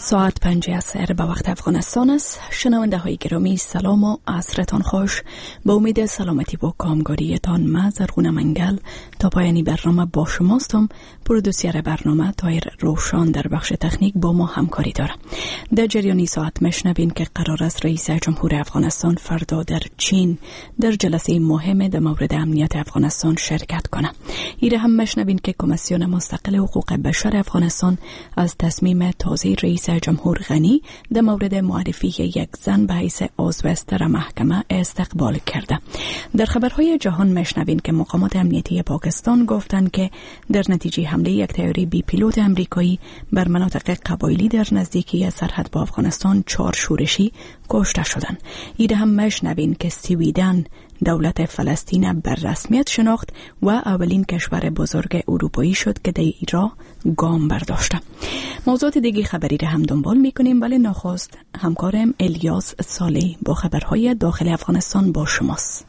ساعت 5 عصر به وقت افغانستان است. شنونده های گرامی سلام و عصرتان خوش. با امید سلامتی و کامگاریتان من زرغونه منگل تا پایانی برنامه با شماستم. پرودوسر برنامه طاهر روشان در بخش تکنیک با ما همکاری داره. در جریان ساعت مشنوین که قرار است رئیس جمهور افغانستان فردا در چین در جلسه مهم در مورد امنیت افغانستان شرکت کنه. ایره هم مشنوین که کمیسیون مستقل حقوق بشر افغانستان از تصمیم تازه رئیس جمهور غنی در مورد معرفی یک زن به حیث عضو ستر محکمه استقبال کرده. در خبرهای جهان مشنوین که مقامات امنیتی پاکستان گفتند که در نتیجه حمله یک طیاره بی پیلوت امریکایی بر مناطق قبایلی در نزدیکی سرحد با افغانستان 4 شورشی کشته شدند. ایده هم مشنوین که سویدن دولت فلسطین بر رسمیت شناخت و اولین کشور بزرگ اروپایی شد که در ایران گام برداشته. موضوعات دیگه خبری را هم دنبال میکنیم، ولی نخست همکارم الیاس صالح با خبرهای داخل افغانستان با شماست.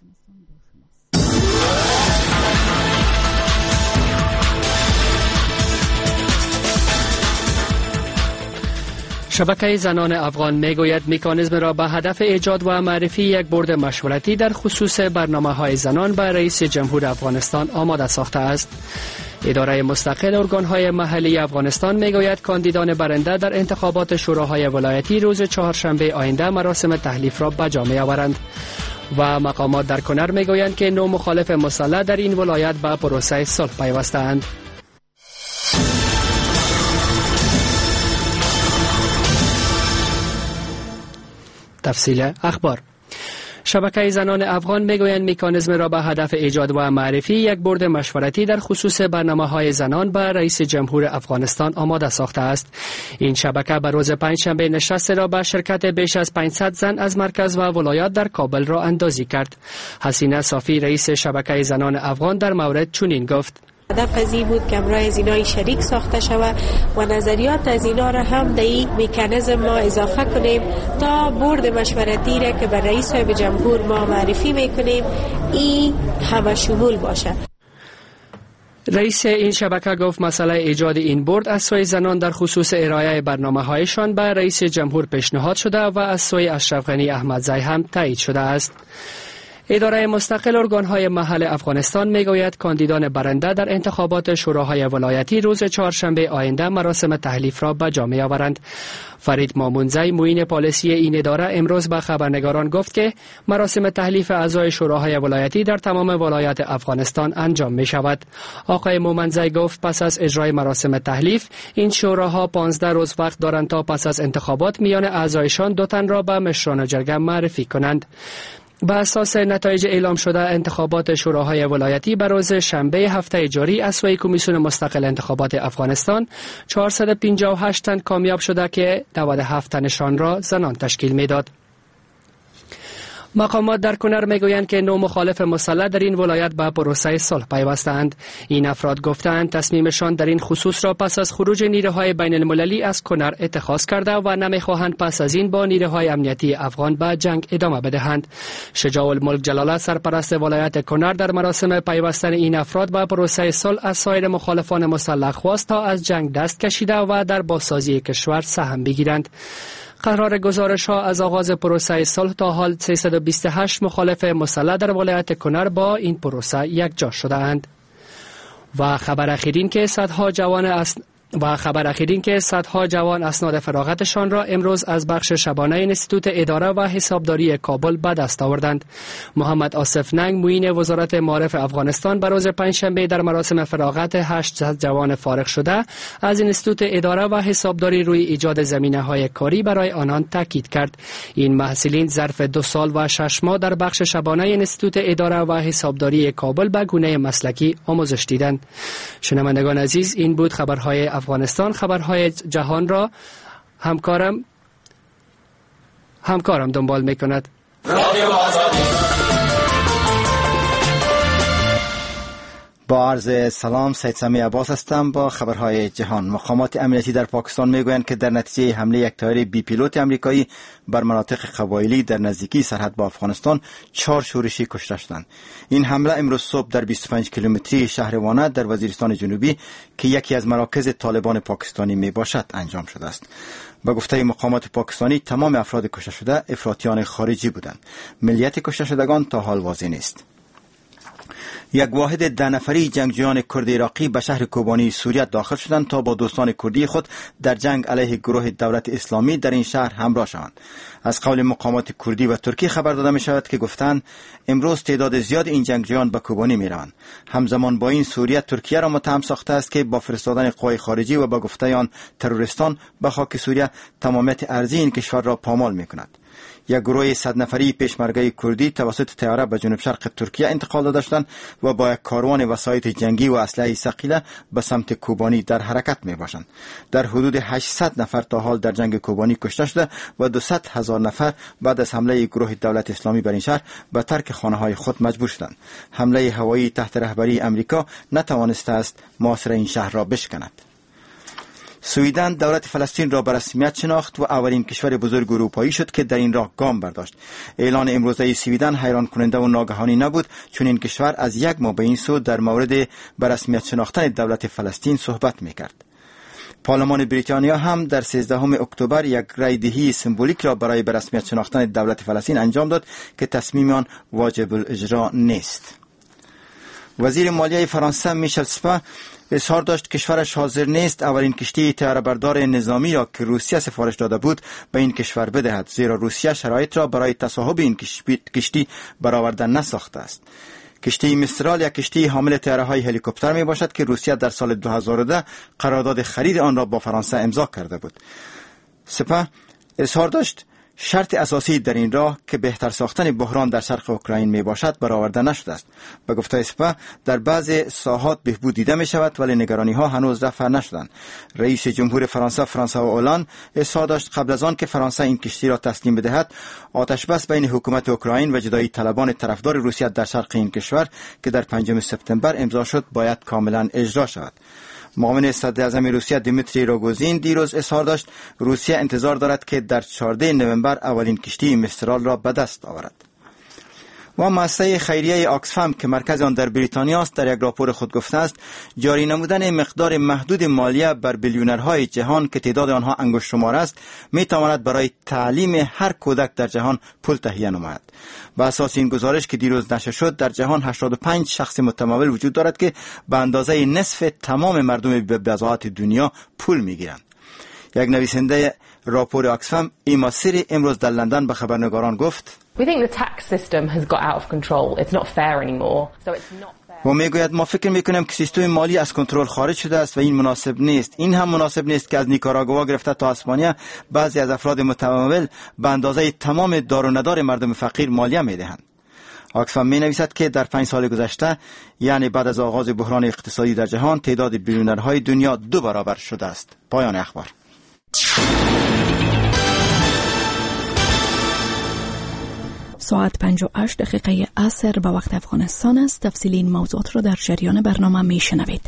شبکه زنان افغان میگوید مکانیزم را به هدف ایجاد و معرفی یک بورد مشورتی در خصوص برنامه‌های زنان به رئیس جمهور افغانستان آماده ساخته است. اداره مستقل ارگان‌های محلی افغانستان میگوید کاندیدان برنده در انتخابات شوراهای ولایتی روز چهارشنبه آینده مراسم تحلیف را به جا می‌آورند. و مقامات در کنر میگویند که 9 مخالف مسلح در این ولایت به پروسه صلح پیوسته‌اند. تفصیل اخبار. شبکه زنان افغان میگویند مکانیزم را به هدف ایجاد و معرفی یک بورد مشورتی در خصوص برنامه‌های زنان به رئیس جمهور افغانستان آماده ساخته است. این شبکه به روز پنجشنبه نشست را با شرکت بیش از 500 زن از مرکز و ولایات در کابل را اندازی کرد. حسینه صافی رئیس شبکه زنان افغان در مورد چنین گفت: هدف از این بود که برای از اینای شریک ساخته شود و نظریات از اینا را هم در این مکانیزم ما اضافه کنیم تا بورد مشورتی را که به رئیس جمهور ما معرفی میکنیم این همه شمول باشه. رئیس این شبکه گفت مسئله ایجاد این بورد از سوی زنان در خصوص ارائه برنامه‌هایشان به رئیس جمهور پیشنهاد شده و از سوی اشرف غنی احمدزی هم تایید شده است. اداره مستقل ارگان‌های محل افغانستان میگوید کاندیدان برنده در انتخابات شوراهای ولایتی روز چهارشنبه آینده مراسم تحلیف را به جا می‌آورند. فرید مامونزی معین پالیسی این اداره امروز به خبرنگاران گفت که مراسم تحلیف اعضای شوراهای ولایتی در تمام ولایات افغانستان انجام می شود. آقای مامونزی گفت پس از اجرای مراسم تحلیف این شوراها 15 روز وقت دارند تا پس از انتخابات میان اعضایشان 2 تن را به مشران جرگه معرفی کنند. به اساس نتایج اعلام شده انتخابات شوراهای ولایتی به روز شنبه هفته جاری از سوی کمیسیون مستقل انتخابات افغانستان 458 تن کامیاب شده که 97 تنشان را زنان تشکیل میداد. مقامات در کنر میگویند که 9 مخالف مسلح در این ولایت به پروسه صلح پیوستند. این افراد گفتند تصمیمشان در این خصوص را پس از خروج نیروهای بین المللی از کنر اتخاذ کرده و نمیخواهند پس از این با نیروهای امنیتی افغان به جنگ ادامه بدهند. شجاع الملک جلاله سرپرست ولایت کنر در مراسم پیوستن این افراد به پروسه صلح از سایر مخالفان مسلح خواست تا از جنگ دست کشیده و در بازسازی کشور سهم بگیرند. قرار گزارش ها از آغاز پروسه صلح تا حال 328 مخالف مسلح در ولایت کنر با این پروسه یکجا شده اند. و خبر اخیرین که صدها جوان اسناد فراغتشان را امروز از بخش شبانه انستیتوت اداره و حسابداری کابل به دست آوردند. محمد آصف ننگ معین وزارت معارف افغانستان به روز پنجشنبه در مراسم فراغت 800 جوان فارغ شده از انستیتوت اداره و حسابداری روی ایجاد زمینه‌های کاری برای آنان تاکید کرد. این محصلین ظرف 2 سال و 6 ماه در بخش شبانه انستیتوت اداره و حسابداری کابل به گونه مسلکی آموزش دیدند. شنوندگان عزیز، این بود خبرهای افغانستان. خبرهای جهان را همکارم دنبال میکند. با عرض سلام، سید سمی عباس هستم با خبرهای جهان. مقامات امنیتی در پاکستان میگویند که در نتیجه حمله یک طیاره بی پیلوت آمریکایی بر مناطق قبایلی در نزدیکی سرحد با افغانستان 4 شورشی کشته شدند. این حمله امروز صبح در 25 کیلومتری شهر وانه در وزیرستان جنوبی که یکی از مراکز طالبان پاکستانی می باشد انجام شده است. با گفته مقامات پاکستانی تمام افراد کشته شده افراطیان خارجی بودند. ملیت کشته شدگان تا حال واضح نیست. یک واحد 10 نفری جنگجویان کرد عراقی به شهر کوبانی سوریه داخل شدند تا با دوستان کردی خود در جنگ علیه گروه دولت اسلامی در این شهر همراه شوند. از قول مقامات کردی و ترکی خبر داده می شود که گفتند امروز تعداد زیاد این جنگجویان به کوبانی می روند. همزمان با این سوریه ترکیه را متهم ساخته است که با فرستادن قوای خارجی و با گفته آن تروریستان به خاک سوریه تمامیت ارضی این کشور را پامال می کند. یک گروه 100 نفری پیشمرگه کردی توسط طیاره به جنوب شرق ترکیه انتقال داده شدند و با یک کاروان وسایط جنگی و اسلحه ثقیله به سمت کوبانی در حرکت می باشند. در حدود 800 نفر تا حال در جنگ کوبانی کشته شده و 200,000 نفر بعد از حمله گروه دولت اسلامی بر این شهر به ترک خانه های خود مجبور شدند. حمله هوایی تحت رهبری امریکا نتوانسته است محاصره این شهر را بشکند. سویدن دولت فلسطین را به رسمیت شناخت و اولین کشور بزرگ اروپایی شد که در این راه گام برداشت. اعلان امروزه سویدن حیران کننده و ناگهانی نبود، چون این کشور از یک ماه به این سو در مورد به رسمیت شناختن دولت فلسطین صحبت می‌کرد. پارلمان بریتانیا هم در 13 اکتبر یک رای دهی سمبولیک را برای به رسمیت شناختن دولت فلسطین انجام داد که تصمیم آن واجب الاجرا نیست. وزیر مالیه فرانسه میشل سپا اظهار داشت کشورش حاضر نیست اولین کشتی طیاره‌بردار نظامی را که روسیه سفارش داده بود به این کشور بدهد، زیرا روسیه شرایط را برای تصاحب این کشتی برآورده نساخته است. کشتی مسترال یک کشتی حامل طیاره‌های هلیکوپتر می باشد که روسیه در سال 2010 قرارداد خرید آن را با فرانسه امضا کرده بود. سپاه اظهار داشت شرط اساسی در این راه که بهتر ساختن بحران در شرق اوکراین می باشد برآورده نشده است. به گفته سپاه در بعضی ساحات بهبود دیده می شود ولی نگرانی ها هنوز رفع نشدند. رئیس جمهور فرانسه فرانسوا اولان اظهار داشت قبل از آن که فرانسه این کشتی را تسلیم بدهد آتش بس بین حکومت اوکراین و جدایی طلبان طرفدار روسیه در شرق این کشور که در 5 سپتامبر امضا شد باید کاملا اجرا شود. معاون صدر اعظم روسیه دیمیتری روگوزین دیروز اظهار داشت روسیه انتظار دارد که در 14 نوامبر اولین کشتی مسترال را به دست آورد. و مؤسسه خیریه آکسفم که مرکز آن در بریتانیا است در یک راپور خود گفته است جاری نمودن مقدار محدود مالیه بر بیلیونرهای جهان که تعداد آنها انگشت شمار است می تواند برای تعلیم هر کودک در جهان پول تهیه نماید. بر اساس این گزارش که دیروز نشر شد در جهان 85 شخص متمول وجود دارد که به اندازه نصف تمام مردم بضاعت دنیا پول می گیرند. یک نویسنده راپور آکسفم ایما سری امروز در لندن به خبرنگاران گفت We think the tax system has got out of control. It's not fair anymore. So it's not fair. و میگوید ما فکر میکنیم که سیستم مالی از کنترل خارج شده است و این مناسب نیست. این هم مناسب نیست که از نیکاراگوا گرفته تا اسپانیا بعضی از افراد متمول به اندازه تمام دار و ندار مردم فقیر مالیه میدهند. آکسفم می نویسد که در 5 سال گذشته یعنی بعد از آغاز بحران اقتصادی در جهان تعداد بیلیونرهای دنیا 2 برابر شده است. پایان اخبار. ساعت 58 دقیقه عصر به وقت افغانستان است. تفصیل این موضوعات را در جریان برنامه می شنوید.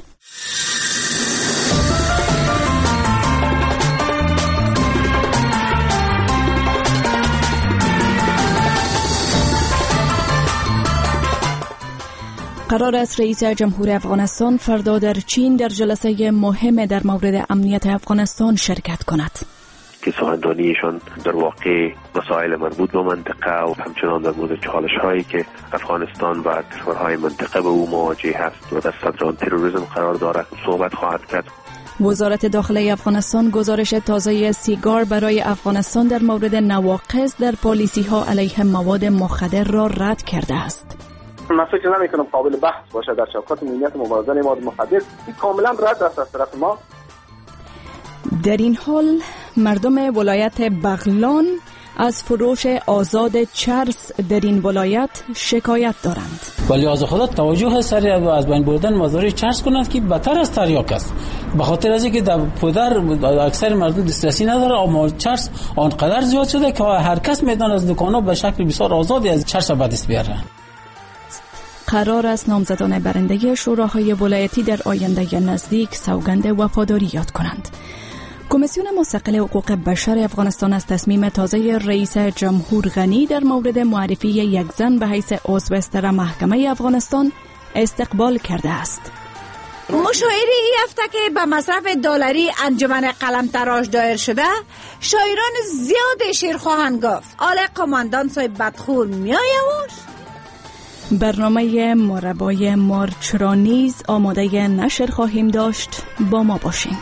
قرار است رئیس جمهور افغانستان فردا در چین در جلسه مهم در مورد امنیت افغانستان شرکت کند. که سخنرانیشان در واقع مسائل مربوط به منطقه و همچنان در مورد چالش‌هایی که افغانستان و کشورهای منطقه به او مواجه است و در صدر آن تروریسم قرار دارد صحبت خواهد کرد. وزارت داخلی افغانستان گزارش تازه سیگار برای افغانستان در مورد نواقص در پالیسی‌ها علیه مواد مخدر را رد کرده است. من فکر نمی‌کنم قابل بحث باشه در چوکات مدیریت مبارزه مواد مخدر. این کاملا رد است از طرف ما. در این حال مردم ولایت بغلان از فروش آزاد چرس در این ولایت شکایت دارند. ولی از خدا توجه سریع از بین بردن مزارع چرس کنند که بدتر از تریاک است. به خاطر از اینکه در پدر اکثر مردم دسترسی نداره اما چرس آنقدر زیاد شده که هر کس میدان از دکانا به شکل بسیار آزادی از چرس به دست بیاره. قرار است نامزدان برنده شوراهای ولایتی در آینده نزدیک سوگند وفاداری یاد کنند. کمیسیون مستقل حقوق بشر افغانستان از تصمیم تازه رئیس جمهور غنی در مورد معرفی یک زن به حیث عضو استر محکمه افغانستان استقبال کرده است. مشاعره ای هفته که به مصرف دلاری انجمن قلمتراش دایر شده، شاعران زیاد شعر خواهند گفت. آله قماندان صاحب بدخور میایوش. برنامه مربای مارچ را نیز آماده نشر خواهیم داشت. با ما باشین.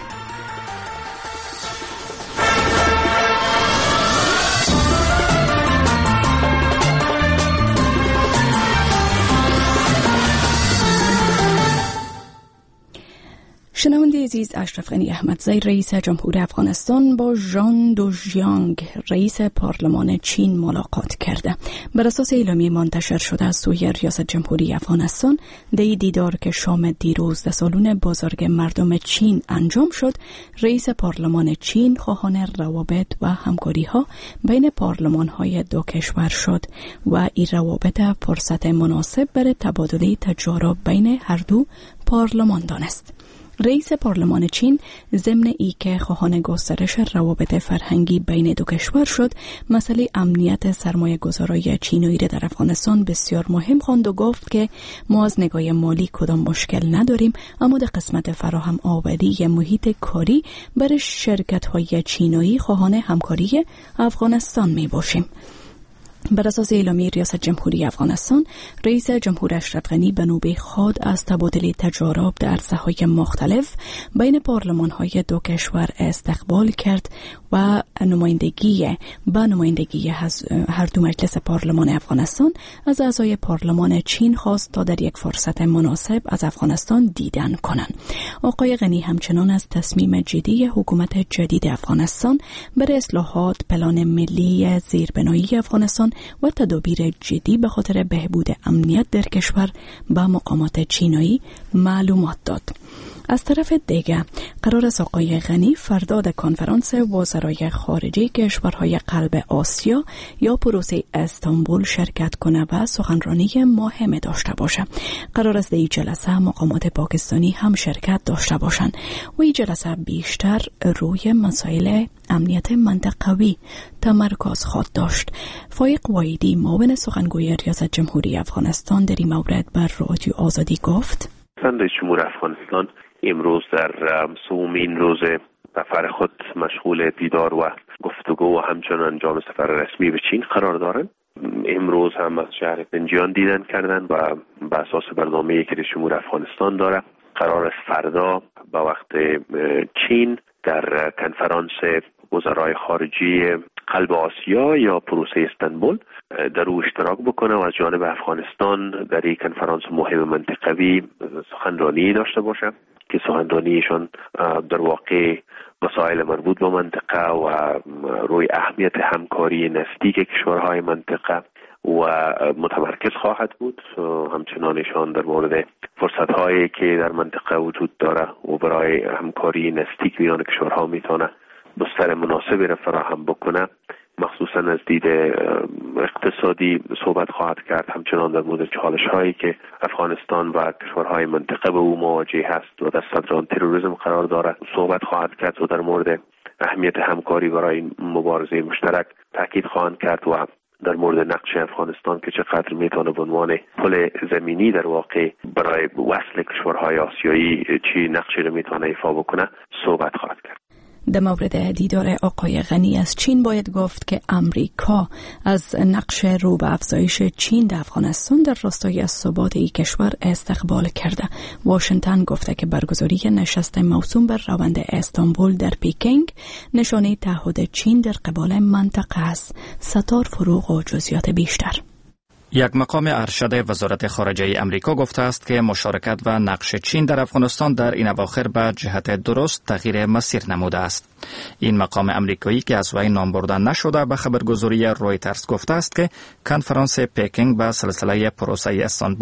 شنونده عزیز، اشرف غنی احمدزی رئیس جمهور افغانستان با ژان دوژیانگ رئیس پارلمان چین ملاقات کرده. بر اساس اعلامیه منتشر شده از سوی ریاست جمهوری افغانستان، در دیدار که شام دیروز در سالن بازارگ مردم چین انجام شد، رئیس پارلمان چین خواهان روابط و همکاری ها بین پارلمان های دو کشور شد و این روابط فرصت مناسب برای تبادل تجارب بین هر دو پارلمان دانست. رئیس پارلمان چین ضمن ای که خواهان گسترش روابط فرهنگی بین دو کشور شد، مسئله امنیت سرمایه گذارای چینی را در افغانستان بسیار مهم خواند و گفت که ما از نگاه مالی کدام مشکل نداریم، اما در قسمت فراهم آوری محیط کاری برای شرکت های چینی خواهان همکاری افغانستان می باشیم. بر اساس اعلامیه ریاست جمهوری افغانستان، رئیس جمهور اشرف غنی به نوبه خود از تبادل تجارب در عرصه‌های مختلف بین پارلمان‌های دو کشور استقبال کرد و نمایندگی هر دو مجلس پارلمان افغانستان از اعضای پارلمان چین خواست تا در یک فرصت مناسب از افغانستان دیدن کنند. آقای غنی همچنان از تصمیم جدی حکومت جدید افغانستان برای اصلاحات پلان ملی زیربنایی افغانستان و تدابیر جدی به خاطر بهبود امنیت در کشور به مقامات چینی معلومات داد. از طرف دیگه قرار است آقای غنی فردا در کنفرانس وزرای خارجه کشورهای قلب آسیا یا پروسه استانبول شرکت کنه و سخنرانی مهم داشته باشه. قرار است در این جلسه مقامات پاکستانی هم شرکت داشته باشند و این جلسه بیشتر روی مسائل امنیت منطقوی تمرکز خواهد داشت. فایق وایدی معاون سخنگوی ریاست جمهوری افغانستان در این مورد بر رادیو آزادی گفت: رئیس جمهور افغانستان امروز در سومین روز سفر خود مشغول دیدار و گفتگو و همچنان انجام سفر رسمی به چین قرار دارند. امروز هم از شهر پنجیان دیدن کردن و بر اساس برنامه‌ای که رئیس جمهور افغانستان داره قرار است فردا به وقت چین در کنفرانس وزرای خارجی قلب آسیا یا پروسه استانبول در او اشتراک بکنه و از جانب افغانستان در این کنفرانس مهم منطقوی سخنرانی داشته باشه که سخنرانیشان در واقع مسائل مربوط به منطقه و روی اهمیت همکاری نزدیک کشورهای منطقه و متمرکز خواهد بود. همچنانشان در مورد فرصت‌هایی که در منطقه وجود داره و برای همکاری نزدیک میان کشورها میتونه بستر مناسبی را فراهم بکنه، مخصوصا از دید اقتصادی صحبت خواهد کرد. همچنان در مورد چالش‌هایی که افغانستان و کشورهای منطقه به او مواجه هست و در صدر آن تروریسم قرار دارد صحبت خواهد کرد و در مورد اهمیت همکاری برای مبارزه مشترک تاکید خواهند کرد و در مورد نقش افغانستان که چقدر میتونه به عنوان پل زمینی در واقع برای وصل کشورهای آسیایی چی نقشی رو میتونه ایفا بکنه صحبت خواهد کرد. در مورد دیدار آقای غنی از چین باید گفت که امریکا از نقش رو به افزایش چین در افغانستان در راستای ثبات این کشور استقبال کرده. واشنگتن گفته که برگزاری نشست موسوم بر روند استانبول در پیکنگ نشانه تعهد چین در قبال منطقه است. ستار فروغ و جزئیات بیشتر. یک مقام ارشد وزارت خارجه امریکا گفته است که مشارکت و نقش چین در افغانستان در این اواخر به جهت درست تغییر مسیر نموده است. این مقام امریکایی که از وی نام برده نشده به خبرگزاری رویترز گفته است که کنفرانس پیکنگ به سلسله پروسه استانبول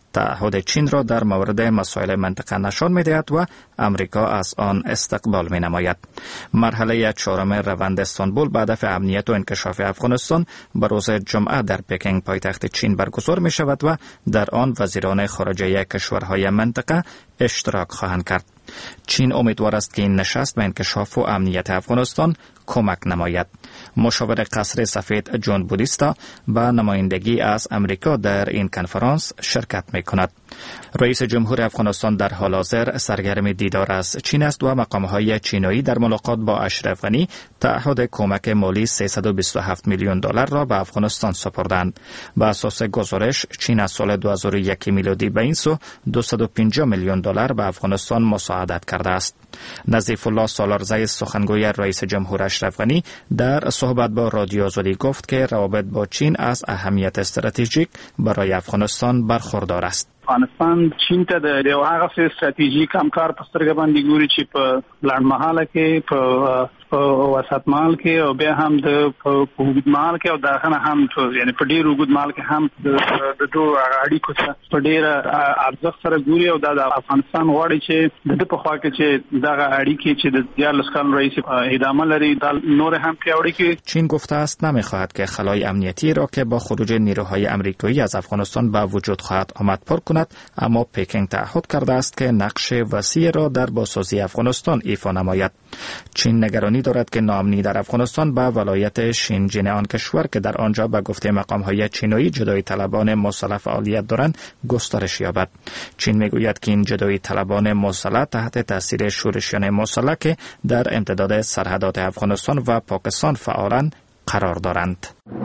تعهد چین را در مورد مسائل منطقه نشان می‌دهد و امریکا از آن استقبال می‌نماید. مرحله چهارم روند استانبول به هدف امنیت و انکشاف افغانستان به روز جمعه در پکینگ پایتخت چین برگزار می‌شود و در آن وزیران خارجه کشورهای منطقه اشتراک خواهند کرد. چین امیدوار است که این نشست به انکشاف و امنیت افغانستان کمک نماید. مشاور قصر سفید جون بودیستا با نمایندگی از امریکا در این کنفرانس شرکت می کند. رئیس جمهور افغانستان در حال حاضر سرگرم دیدار از چین است و مقامهای چینی در ملاقات با اشرف غنی تعهد کمک مالی 327 میلیون دلار را به افغانستان سپردند. بر اساس گزارش چین از سال 2001 میلادی به این سو 250 میلیون دلار به افغانستان مساعدت کرده است. نظیف الله سالارزی سخنگوی رئیس جمهور اشرف غنی در صحبت با رادیو آزادی گفت که روابط با چین از اهمیت استراتژیک برای افغانستان برخوردار است. افغانستان چین ته د یو هغه استراتیژیک همکار په سترګه باندې ګوري چې په لړمحاله کې په وسط مال کې او بیا هم د وګړي مال کې او داخنه هم یعنی په ډیر وګړي مال کې هم د دوه اړیکو څخه په ډیر ارزښت سره ګوري او د افغانستان غواړي چې د په خوا کې چې دغه اړیکې چې د 14 کال رئیس ادامه لري د نور هم پیاوړي کې. چین گفته است نمی‌خواهد که خلای امنیتی را که با خروج نیروهای آمریکایی از افغانستان به وجود خواهد آمد پر کند، اما پکینگ تعهد کرده است که نقش وسیع را در بازسازی افغانستان ایفا نماید. چین نگرانی دارد که ناامنی در افغانستان به ولایت شینجین آن کشور که در آنجا به گفته مقام‌های چینی جدایی طلبان مسلح فعالیت دارند گسترش یابد. چین میگوید که این جدایی طلبان مسلح تحت تاثیر شورشیان مسلح که در امتداد سرحدات افغانستان و پاکستان فعالند قرار دارند.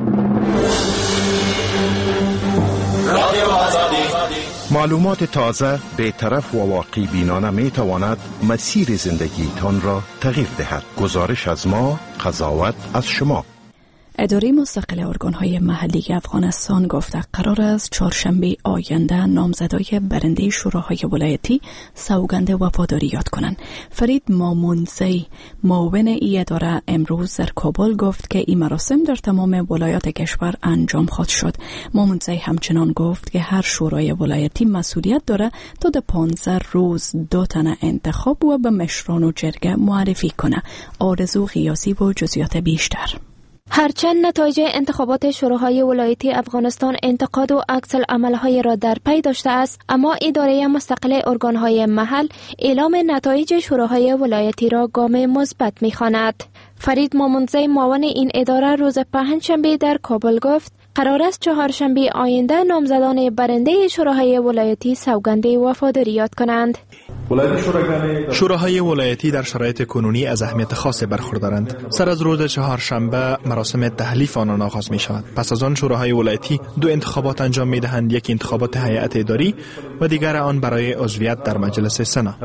معلومات تازه، بی‌طرف و واقعی بینانه می تواند مسیر زندگی تان را تغییر دهد. گزارش از ما، قضاوت از شما. اداره مستقل ارگان‌های محلی افغانستان گفته قرار است چهارشنبه آینده نامزدای برنده شوراهای ولایتی سوگند وفاداری یاد کنند. فرید مامونزی معاون ای اداره امروز در کابل گفت که این مراسم در تمام ولایات کشور انجام خواهد شد. مامونزی همچنان گفت که هر شورای ولایتی مسئولیت داره تا در 15 روز 2 تن انتخاب و به مشران و جرگه معرفی کنه. آرزو غیاسی و جزئیات بیشتر. هرچند نتایج انتخابات شوراهای ولایتی افغانستان انتقاد و عکس العمل‌های را در پی داشته است، اما اداره مستقل ارگان‌های محل اعلام نتایج شوراهای ولایتی را گام مثبت می‌خواند. فرید مامونزی معاون این اداره روز پنجشنبه در کابل گفت قرار است چهارشنبه آینده نامزدان برنده شوراهای ولایتی سوگند وفاداری یاد کنند. شوراهای ولایتی در شرایط کنونی از اهمیت خاصی برخوردارند. سر از روز چهارشنبه مراسم تحلیف آنان آغاز می شود. پس از آن شوراهای ولایتی 2 انتخابات انجام می دهند، یک انتخابات هیئت اداری و دیگر آن برای عضویت در مجلس سنا.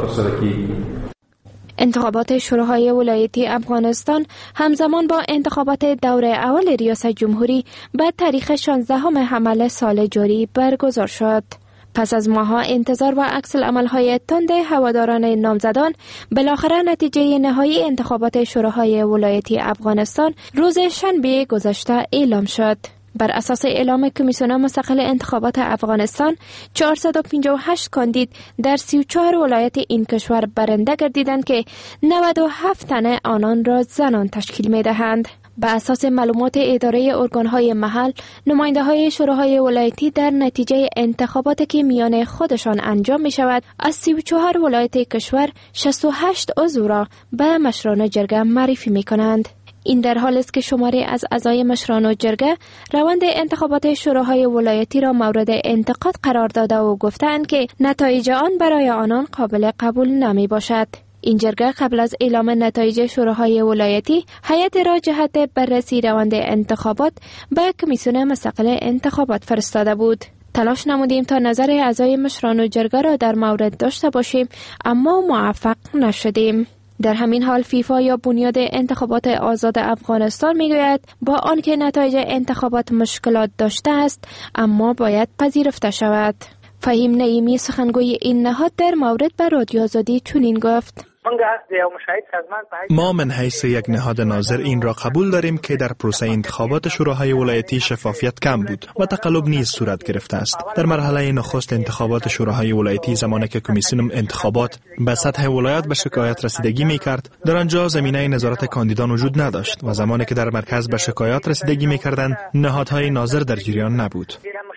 انتخابات شوراهای ولایتی افغانستان همزمان با انتخابات دوره اول ریاست جمهوری به تاریخ 16 حمل سال جاری برگزار شد. پس از ماها انتظار و عکس العمل‌های تند هواداران نامزدان، بالاخره نتیجه نهایی انتخابات شوراهای ولایتی افغانستان روز شنبه گذشته اعلام شد. بر اساس اعلام کمیسیون مستقل انتخابات افغانستان، 458 کاندید در 34 ولایت این کشور برنده گردیدند که 97 تن آنان را زنان تشکیل می دهند. به اساس معلومات اداره ارگان‌های محل، نماینده‌های شوراهای ولایتی در نتیجه انتخاباتی که میان خودشان انجام می شود، از 34 ولایت کشور 68 عضو را به مشران جرگه معرفی می کنند. این در حال است که شماری از اعضای مشران و جرگه روند انتخابات شوراهای ولایتی را مورد انتقاد قرار داده و گفتند که نتایج آن برای آنان قابل قبول نمی باشد. این جرگه قبل از اعلام نتایج شوراهای ولایتی هیئت را جهت بررسی روند انتخابات به کمیسیون مستقل انتخابات فرستاده بود. تلاش نمودیم تا نظر اعضای مشران و جرگه را در مورد داشته باشیم، اما موفق نشدیم. در همین حال فیفا یا بنیاد انتخابات آزاد افغانستان میگوید با آنکه نتایج انتخابات مشکلات داشته است، اما باید پذیرفته شود. فهیم نعیمی سخنگوی این نهاد در مورد به رادیو آزادی چنین گفت: ما من حیث یک نهاد ناظر این را قبول داریم که در پروسه انتخابات شوراهای ولایتی شفافیت کم بود و تقلب نیز صورت گرفته است. در مرحله نخست انتخابات شوراهای ولایتی زمانی که کمیسیون انتخابات به سطح ولایت به شکایت رسیدگی می‌کرد، در آنجا زمینه نظارت کاندیدان وجود نداشت و زمانی که در مرکز به شکایات رسیدگی می‌کردند، نهادهای ناظر در جریان نبود.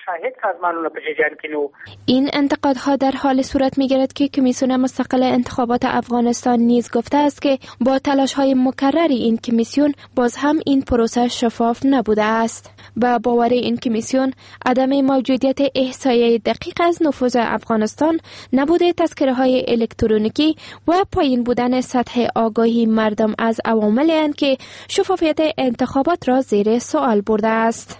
این انتقادها در حال صورت می‌گیرد که کمیسیون مستقل انتخابات افغانستان نیز گفته است که با تلاش‌های مکرر این کمیسیون باز هم این پروسه شفاف نبوده است. با باور این کمیسیون، عدم موجودیت احصایه دقیق از نفوذ افغانستان، نبود تذکره‌های الکترونیکی و پایین بودن سطح آگاهی مردم از عواملی اند که شفافیت انتخابات را زیر سوال برده است.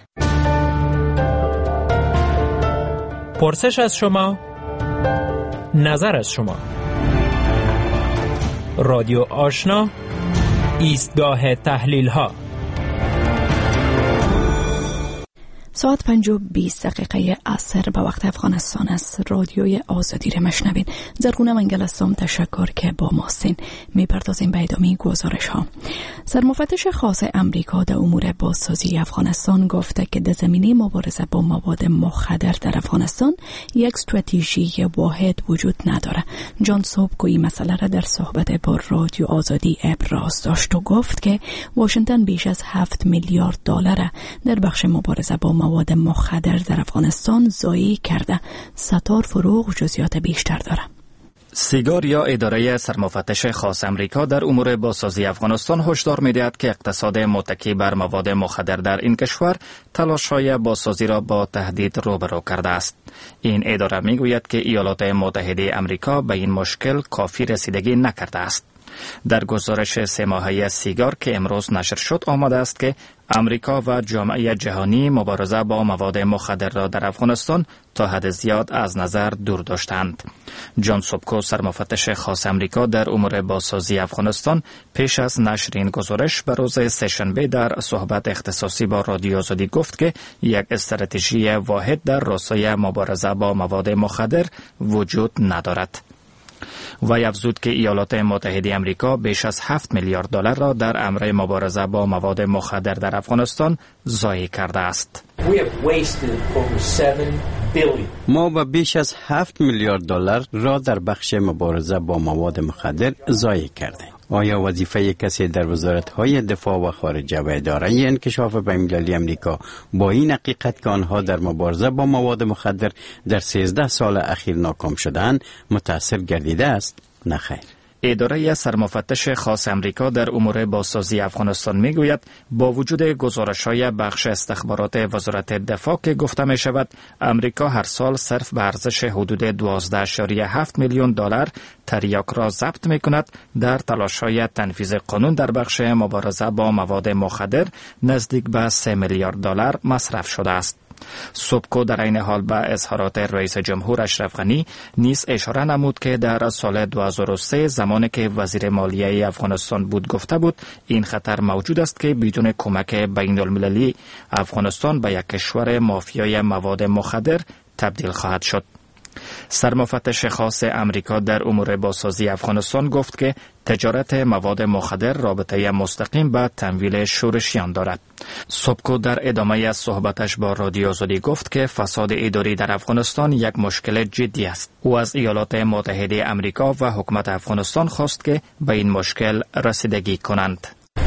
پرسش از شما، نظر از شما. رادیو آشنا، ایستگاه تحلیل ها. ساعت 5:20 عصر به وقت افغانستان است. رادیوی آزادی را مشنوین. زرغونه منگل هستم. تشکر که با ماستین. میپردازیم به ادامه گزارش ها. سرمفتش خاص امریکا در امور بازسازی افغانستان گفته که در زمینه مبارزه با مواد مخدر در افغانستان یک استراتژی واحد وجود نداره. جان سوبکو این مسئله را در صحبت با رادیو آزادی ابراز داشت و گفت که واشنگتن بیش از 7 میلیارد دلار در بخش مبارزه با مواد مخدر در افغانستان ضایع کرده. ستار فروغ جزئیات بیشتر داره. سیگار یا اداره سرمفتش خاص امریکا در امور بازسازی افغانستان هشدار می‌دهد که اقتصاد متکی بر مواد مخدر در این کشور تلاش‌های بازسازی را با تهدید روبرو کرده است. این اداره می‌گوید که ایالات متحده امریکا به این مشکل کافی رسیدگی نکرده است. در گزارش 3 ماهه سیگار که امروز نشر شد آمده است که امریکا و جامعه جهانی مبارزه با مواد مخدر را در افغانستان تا حد زیاد از نظر دور داشتند. جان سوبکو سرمفتش خاص امریکا در امور بازسازی افغانستان پیش از نشر این گزارش به روز سه‌شنبه در صحبت اختصاصی با رادیو آزادی گفت که یک استراتژی واحد در راستای مبارزه با مواد مخدر وجود ندارد. و افزود که ایالات متحده امریکا بیش از 7 میلیارد دلار را در امر مبارزه با مواد مخدر در افغانستان ضایع کرده است. ما با بیش از 7 میلیارد دلار را در بخش مبارزه با مواد مخدر ضایع کردیم. آیا وظیفه کسی در وزارت‌های دفاع و خارجه و اداره انکشاف بین‌المللی امریکا با این حقیقت که آنها در مبارزه با مواد مخدر در 13 سال اخیر ناکام شدند متأثر گردیده است؟ نه خیر. اداره سرمفتش خاص امریکا در امور بازسازی افغانستان میگوید با وجود گزارش‌های بخش استخبارات وزارت دفاع که گفته می شود امریکا هر سال صرف به ارزش حدود 12.7 میلیون دلار تریاک را ضبط می کند، در تلاش‌های تنفیذ قانون در بخش مبارزه با مواد مخدر نزدیک به 3 میلیارد دلار مصرف شده است. سوبکو در این حال به اظهارات رئیس جمهور اشرف غنی نیز اشاره نمود که در سال 2003 زمانی که وزیر مالیه افغانستان بود گفته بود این خطر موجود است که بدون کمک بین‌المللی افغانستان به یک کشور مافیای مواد مخدر تبدیل خواهد شد. سرمفتش خاص امریکا در امور بازسازی افغانستان گفت که تجارت مواد مخدر رابطه مستقیم به تمویل شورشیان دارد. سوبکو در ادامه صحبتش با رادیو آزادی گفت که فساد اداری در افغانستان یک مشکل جدی است. او از ایالات متحده امریکا و حکومت افغانستان خواست که به این مشکل رسیدگی کنند.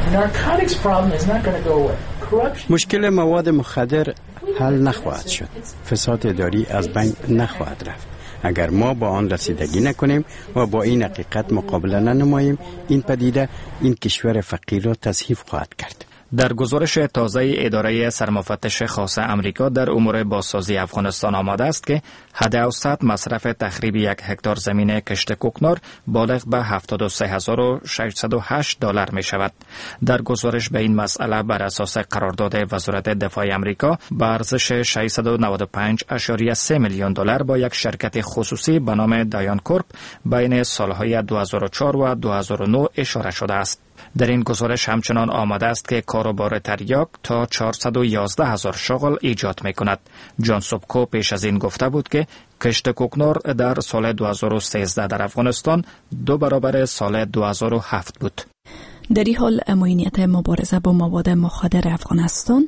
مشکل مواد مخدر حل نخواهد شد. فساد اداری از بین نخواهد رفت. اگر ما با آن رسیدگی نکنیم و با این حقیقت مقابله ننماییم، این پدیده این کشور فقیر را تضعیف خواهد کرد. در گزارش تازه اداره سرمفتش خاص امریکا در امور بازسازی افغانستان آمده است که حد اوسط مصرف تخریب 1 هکتار زمین کشت کوکنار بالغ به 73608 دلار می شود. در گزارش به این مسئله بر اساس قرارداد وزارت دفاع امریکا به ارزش 695.3 میلیون دلار با یک شرکت خصوصی به نام دایان کورپ بین سالهای 2004 و 2009 اشاره شده است. در این گزارش همچنان آمده است که کاروبار تریاک تا 411,000 شغل ایجاد می کند. جان سوبکو پیش از این گفته بود که کشت کوکنار در سال 2013 در افغانستان 2 برابر سال 2007 بود. در این حال معینیت مبارزه با مواد مخدر افغانستان،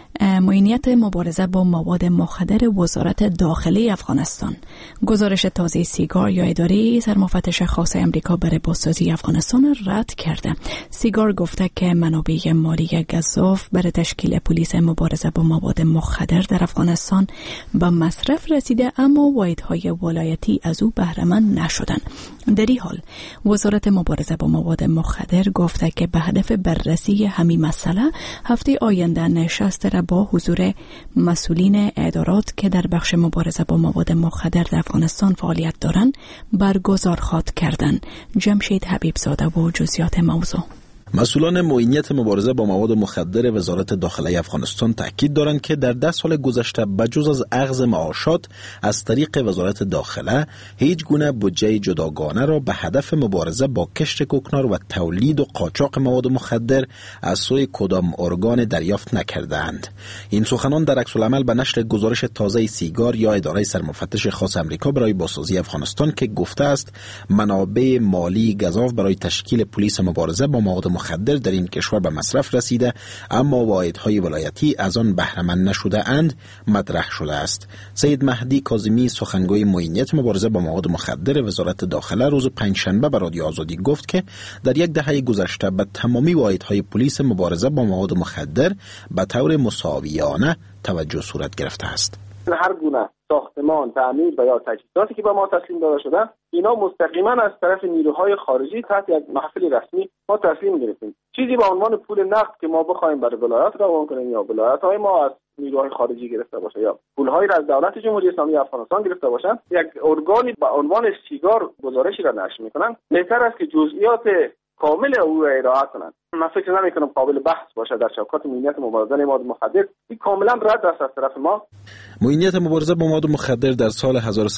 معینیت مبارزه با مواد مخدر وزارت داخلی افغانستان، گزارش تازه سیگار یا اداره سرمفتش خاص امریکا برای بازسازی افغانستان رد کرده. سیگار گفته که منابع مالی گزاف برای تشکیل پلیس مبارزه با مواد مخدر در افغانستان به مصرف رسیده، اما واحدهای ولایتی از او بهره مند نشدند. در این حال وزارت مبارزه با مواد مخدر گفته که به هدف بررسی همین مسئله هفته آینده نشست را با حضور مسئولین ادارات که در بخش مبارزه با مواد مخدر در افغانستان فعالیت دارند برگزار خواهد کردند. جمشید حبیبزاده و جزئیات موضوع. مسئولان معینیت مبارزه با مواد مخدر وزارت داخلی افغانستان تاکید دارند که در 10 سال گذشته بجز از اخذ معاشات از طریق وزارت داخله هیچ گونه بودجه جداگانه را به هدف مبارزه با کشت کوکنار و تولید و قاچاق مواد مخدر از سوی کدام ارگان دریافت نکردند. این سخنان در عکس العمل به نشر گزارش تازه سیگار یا اداره سرمفتش خاص امریکا برای بازسازی افغانستان که گفته است منابع مالی گزاف برای تشکیل پلیس مبارزه با مواد مخدر در این کشور به مصرف رسیده، اما واحدهای ولایتی از آن بهره مند نشده اند مطرح شده است. سید مهدی کاظمی سخنگوی معینیت مبارزه با مواد مخدر وزارت داخله روز پنجشنبه به رادیو آزادی گفت که در 10 دهه گذشته به تمامی واحدهای پلیس مبارزه با مواد مخدر به طور مساویانه توجه صورت گرفته است. هر گونه ساختمان، تعمیر و یا تجهیزاتی که به ما تسلیم داده شده، اینا مستقیما از طرف نیروهای خارجی تحت یک محفل رسمی ما تسلیم گرفتیم. چیزی به عنوان پول نقد که ما بخوایم برای ولایت روان کنیم یا ولایت‌های ما از نیروهای خارجی گرفته باشه یا پول‌هایی را از دولت جمهوری اسلامی افغانستان گرفته باشند، یک ارگانی به عنوان سیگار گزارشی را نشر می‌کنن، بهتر است که جزئیات کامل او را ارائه کنند. من فکر نمی‌کنم قابل بحث باشه در چوکات معینیت مبارزه مواد مخدر. این کاملا رد است از طرف ما. معینیت مبارزه با مواد مخدر در سال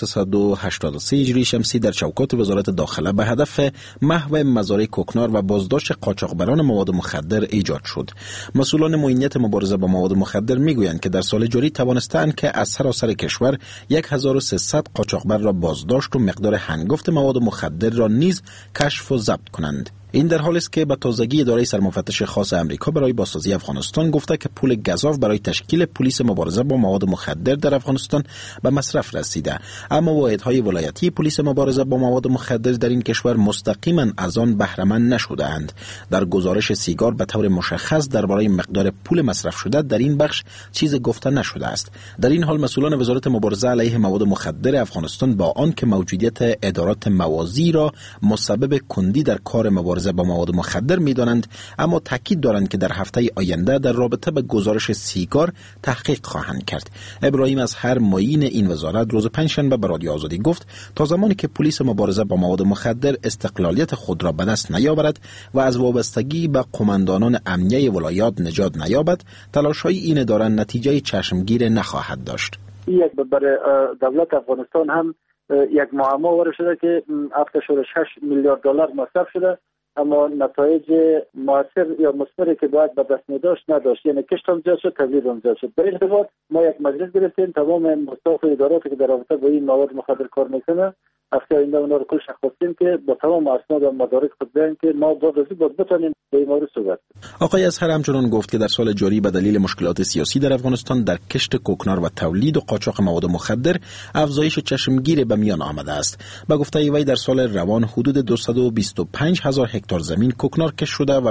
1383 هجری شمسی در چوکات وزارت داخله به هدف محو مزارع کوکنار و بازداشت قاچاقبران مواد مخدر ایجاد شد. مسئولان معینیت مبارزه با مواد مخدر میگویند که در سال جاری توانستند که از سراسر کشور 1300 قاچاقبر را بازداشت و مقدار هنگفت مواد مخدر را نیز کشف و ضبط کنند. این در حالی است که به تازگی اداره سرمفتش خاص امریکا برای بازسازی افغانستان گفته که پول گزاف برای تشکیل پلیس مبارزه با مواد مخدر در افغانستان به مصرف رسیده، اما واحدهای ولایتی پلیس مبارزه با مواد مخدر در این کشور مستقیما از آن بهره مند نشده‌اند. در گزارش سیگار به طور مشخص درباره مقدار پول مصرف شده در این بخش چیز گفته نشده است. در این حال مسئولان وزارت مبارزه علیه مواد مخدر افغانستان با آنکه موجودیت ادارات موازی را مسبب کندی در کار مبارزه با مواد مخدر می‌دانند، اما تاکید دارند که در هفته آینده در رابطه به گزارش سیگار تحقیق خواهند کرد. ابراهیم از هر معین این وزارت روز پنجشنبه به رادیو آزادی گفت تا زمانی که پلیس مبارزه با مواد مخدر استقلالیت خود را به دست نیاورد و از وابستگی به قماندانان امنیه ولایات نجات نیابد، تلاش‌های این اداره نتیجه چشمگیر نخواهد داشت. یک برای دولت افغانستان هم یک معما وارد شده که 7.6 میلیارد دلار مصرف شده، اما نتایج موثر یا مثمری که باید به دست می داشت نداشت. یعنی کشت هم زیاد شد، تولید هم زیاد شد. در این ارتباط ما یک مجلس گرفتیم، تمام مستوفی اداراتی که در رابطه با این مواد مخدر کار میکنه هفته آینده اونا رو کلش خواستیم که با تمام اسناد و مدارک خود بیان که ما باید بتونیم به این مورد صحبت. آقای اظهر همچنان گفت که در سال جاری به دلیل مشکلات سیاسی در افغانستان در کشت کوکنار و تولید و قاچاق مواد مخدر افزایش چشمگیر به میان آمده است. به گفته وی در سال روان حدود 225,000 هکتار زمین کوکنار کشت شده و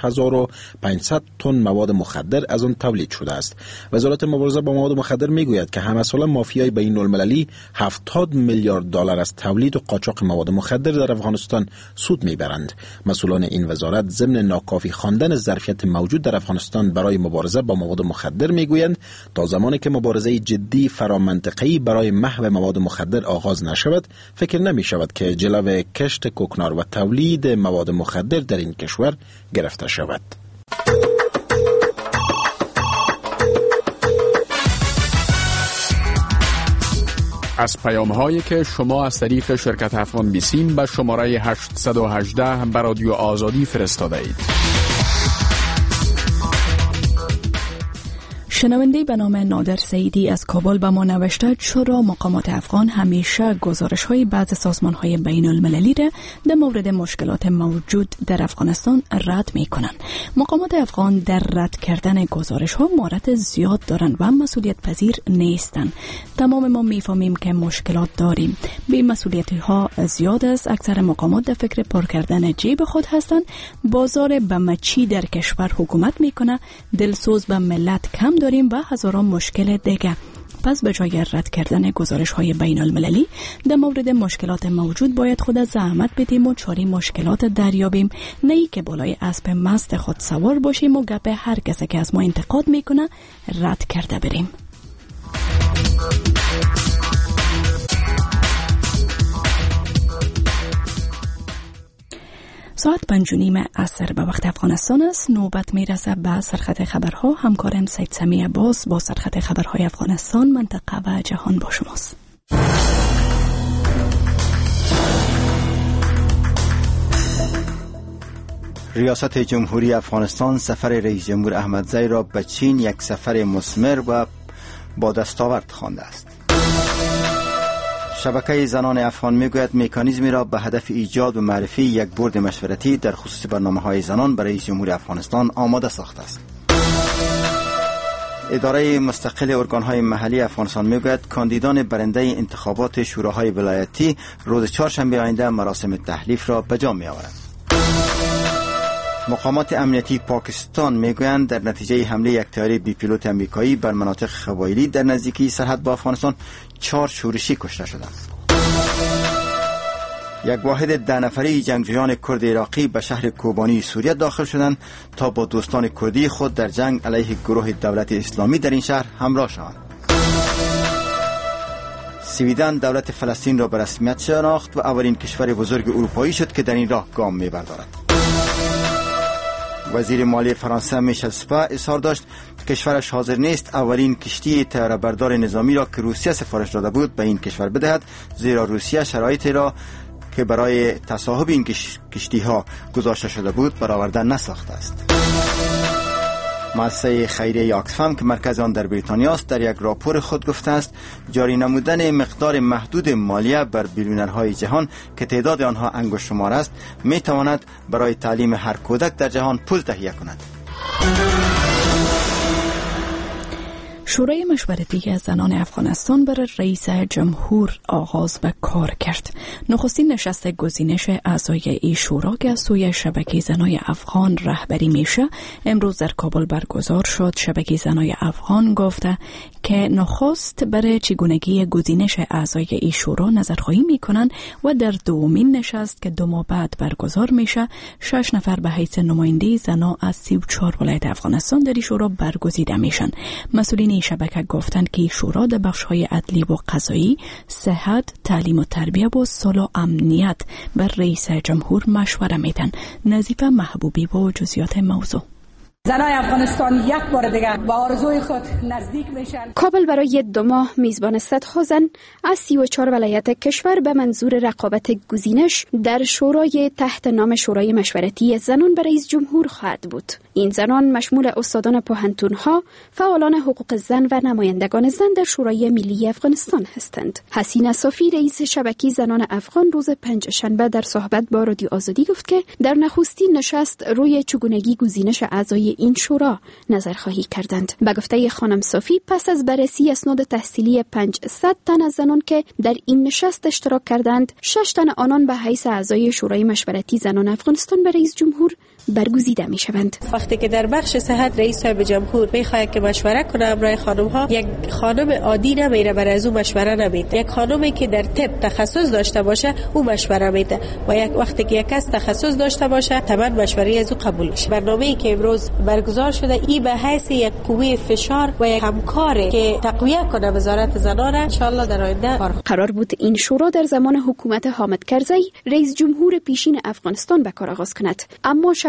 5,500 تن مواد مخدر از آن تولید شده است. وزارت مبارزه با مواد مخدر میگوید که همه سال مافیای بین‌المللی 70 میلیارد دلار از تولید و قاچاق مواد مخدر در افغانستان سود میبرند. مسئولان این وزارت ضمن ناکافی خواندن ظرفیت موجود در افغانستان برای مبارزه با مواد مخدر میگویند تا زمانی که مبارزه جدی فرامنطقه‌ای برای محو مواد مخدر آغاز نشود، فکر نمی شود که جلو کشت کوکنار و تولید مواد مخدر در این کشور گرفته شود. از پیام‌هایی که شما از طریق شرکت افغان بیسیم به شماره 818 به رادیو آزادی فرستاده اید. شنونده به نام نادر سعیدی از کابل به ما نوشته چرا مقامات افغان همیشه گزارش های بعض سازمان های بین المللی را در مورد مشکلات موجود در افغانستان رد می کنند. مقامات افغان در رد کردن گزارش ها مهارت زیاد دارند و مسئولیت پذیر نیستند. تمام ما میفهمیم که مشکلات داریم. بی مسئولیتی ها زیاد است. اکثر مقامات در فکر پر کردن جیب خود هستند. بازار بمچی در کشور حکومت میکنه. دلسوز به ملت کم داریم و هزاران مشکل دیگه. پس به جای رد کردن گزارش های بین المللی در مورد مشکلات موجود باید خود زحمت بدیم و چاره مشکلات دریابیم، نه ای که بالای اسب مست خود سوار باشیم و گپ هر کسی که از ما انتقاد میکنه رد کرده بریم. ساعت 5:30 عصر به وقت افغانستان است. نوبت میرسه به سرخط خبرها. همکارم سید سمی عباس با سرخط خبرهای افغانستان، منطقه و جهان با شماست. ریاست جمهوری افغانستان سفر رئیس جمهور احمدزی را به چین یک سفر مثمر و با دستاورد خوانده است. شبکه زنان افغان میگوید مکانیزمی را به هدف ایجاد و معرفی یک بورد مشورتی در خصوص برنامه‌های زنان برای رئیس جمهور افغانستان آماده ساخته است. اداره مستقل ارگان‌های محلی افغانستان میگوید کاندیدان برنده انتخابات شوراهای ولایتی روز چهارشنبه آینده مراسم تحلیف را به جا می‌آورند. مقامات امنیتی پاکستان میگویند در نتیجه حمله یک طیاره بی پیلوت امریکایی بر مناطق قبایلی در نزدیکی سرحد با افغانستان 4 شورشی کشته شدند. یک واحد 10 نفری جنگجویان کرد عراقی به شهر کوبانی سوریه داخل شدند تا با دوستان کردی خود در جنگ علیه گروه دولت اسلامی در این شهر همراه شوند. سویدن دولت فلسطین را به رسمیت شناخت و اولین کشور بزرگ اروپایی شد که در این راه گام می‌بردارد. وزیر مالی فرانسه میشل سپا اظهار داشت کشورش حاضر نیست اولین کشتی طیاره بردار نظامی را که روسیه سفارش داده بود به این کشور بدهد، زیرا روسیه شرایطی را که برای تصاحب این کشتی ها گذاشته شده بود برآورده نساخته است. مؤسسه خیریه آکسفم که مرکز آن در بریتانیا است در یک راپور خود گفته است جاری نمودن مقدار محدود مالیه بر بیلیونرهای جهان که تعداد آنها انگشت شمار است می تواند برای تعلیم هر کودک در جهان پول تهیه کند. شورای مشورتی از زنان افغانستان برای رئیس جمهور آغاز به کار کرد. نخستین نشست گزینش اعضای این شورا که از سوی شبکه زنای افغان رهبری میشه امروز در کابل برگزار شد. شبکه زنای افغان گفته که نخست برای چگونگی گزینش اعضای این شورا نظرخواهی میکنن و در دومین نشست که 2 ماه بعد برگزار میشه 6 نفر به حیث نماینده زنا از 34 ولایت افغانستان در این شورا برگزیده میشن. مسئولین شبکه گفتند که شورا در بخش‌های عدلی و قضایی، صحت، تعلیم و تربیت و صلح و امنیت بر رئیس جمهور مشوره میدن. نظیفه محبوبی با جزئیات موضوع. زنای افغانستان یک بار دیگر با آرزوی خود نزدیک میشن. کابل برای 2 ماه میزبان صدها زن از 34 ولایت کشور به منظور رقابت گزینش در شورای تحت نام شورای مشورتی زنان برای رئیس جمهور خواهد بود. این زنان مشمول استادان پوهنتون‌ها، فعالان حقوق زن و نمایندگان زن در شورای ملی افغانستان هستند. حسینه صافی رئیس شبکه زنان افغان روز پنجشنبه در صحبت با رادیو آزادی گفت که در نخستین نشست روی چگونگی گزینش اعضای این شورا نظرخواهی کردند. به گفته خانم صافی پس از بررسی اسناد تحصیلی 500 تن از زنان که در این نشست اشتراک کردند، 6 تن آنان به حیث اعضای شورای مشورتی زنان افغانستان به رئیس جمهور برگزیده می شوند. وقتی که در بخش صحت رئیس صاحب جمهور میخواد که مشوره کنه امرای خانم ها، یک خانم عادی نمیره برای از او مشوره نمیده. یک خانمی که در طب تخصص داشته باشه او مشوره میده و یک وقتی که یک کس تخصص داشته باشه طبعا مشوره از او قبول میشه. برنامه‌ای که امروز برگزار شده این به حیث یک قوه فشار و یک همکاری که تقویت کنه وزارت زنان ان شاء الله در آینده قرار بود این شورا در زمان حکومت حامد کرزی رئیس جمهور پیشین افغانستان به کار آغاز کند، اما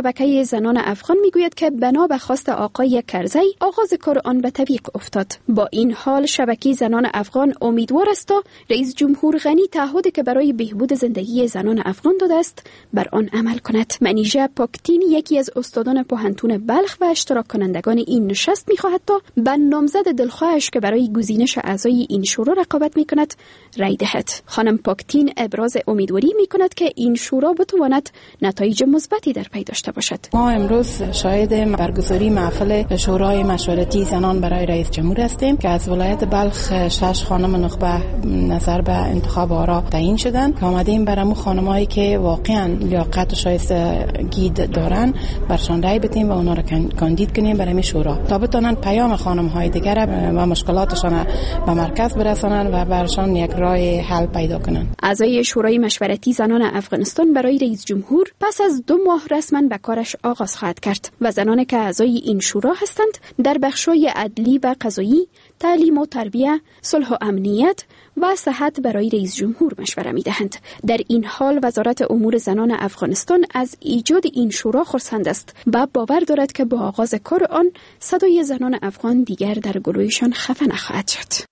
شبکه زنان افغان میگوید که بنا به خواست آقای کرزی آغاز کار آن به تعویق افتاد. با این حال شبکه زنان افغان امیدوار است تا رئیس جمهور غنی تعهدی که برای بهبود زندگی زنان افغان داده است بر آن عمل کند. منیژه پاکتین یکی از استادان پوهنتون بلخ و اشتراک کنندگان این نشست میخواهد تا به نامزد دلخواهش که برای گزینش اعضای این شورا رقابت میکند رای دهد. خانم پاکتین ابراز امیدواری میکند که این شورا بتواند نتایج مثبتی در پی داشته باشد. ما امروز شاهد برگزاری محفل شورای مشورتی زنان برای رئیس جمهور هستیم که از ولایت بلخ 6 خانم نخبه نظر به انتخاب آرا تعیین شدند که آمدیم برامو خانمایی که واقعا لیاقت و شایستگی دارن برشان رای بدیم و اونا رو کاندید کنیم برای شورا تا بتونن پیام خانم‌های دیگر و مشکلاتشان به مرکز برسانن و برشان یک راه حل پیدا کنن. اعضای شورای مشورتی زنان افغانستان برای رئیس جمهور پس از 2 ماه رسما به کارش آغاز خواهد کرد و زنانی که اعضای این شورا هستند در بخش‌های عدلی و قضایی، تعلیم و تربیت، صلح و امنیت و صحت برای رئیس جمهور مشوره می‌دهند. در این حال وزارت امور زنان افغانستان از ایجاد این شورا خرسند است و باور دارد که با آغاز کار آن صدای زنان افغان دیگر در گلویشان خفه نخواهد شد.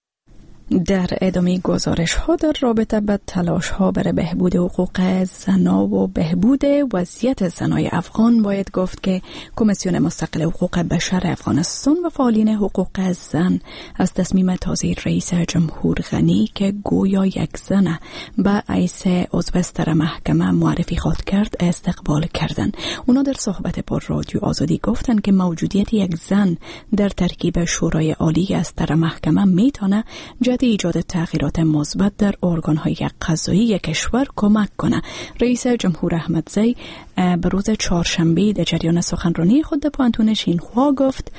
در ادامه گزارش ها در رابطه با تلاش ها برای بهبود حقوق زنا و بهبود وضعیت زنای افغان باید گفت که کمیسیون مستقل حقوق بشر افغانستان و فعالین حقوق زن از تصمیم تازه رئیس جمهور غنی که گویا یک زن به حیث عضو استر محکمه معرفی خواهد کرد استقبال کردند. اونا در صحبت با رادیو آزادی گفتند که موجودیت یک زن در ترکیب شورای عالی استر محکمه میتونه ایجاد تغییرات مثبت در ارگان‌های قضایی کشور کمک کنه. رئیس جمهور احمدزی به روز چهارشنبه در جریان سخنرانی خود در پوهنتون شینهوا گفت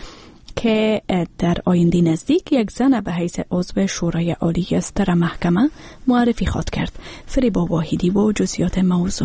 که در آینده نزدیک یک زن به حیث عضو شورای عالی استر محکمه معرفی خواهد کرد. فریبا واحدی و جزئیات موضوع.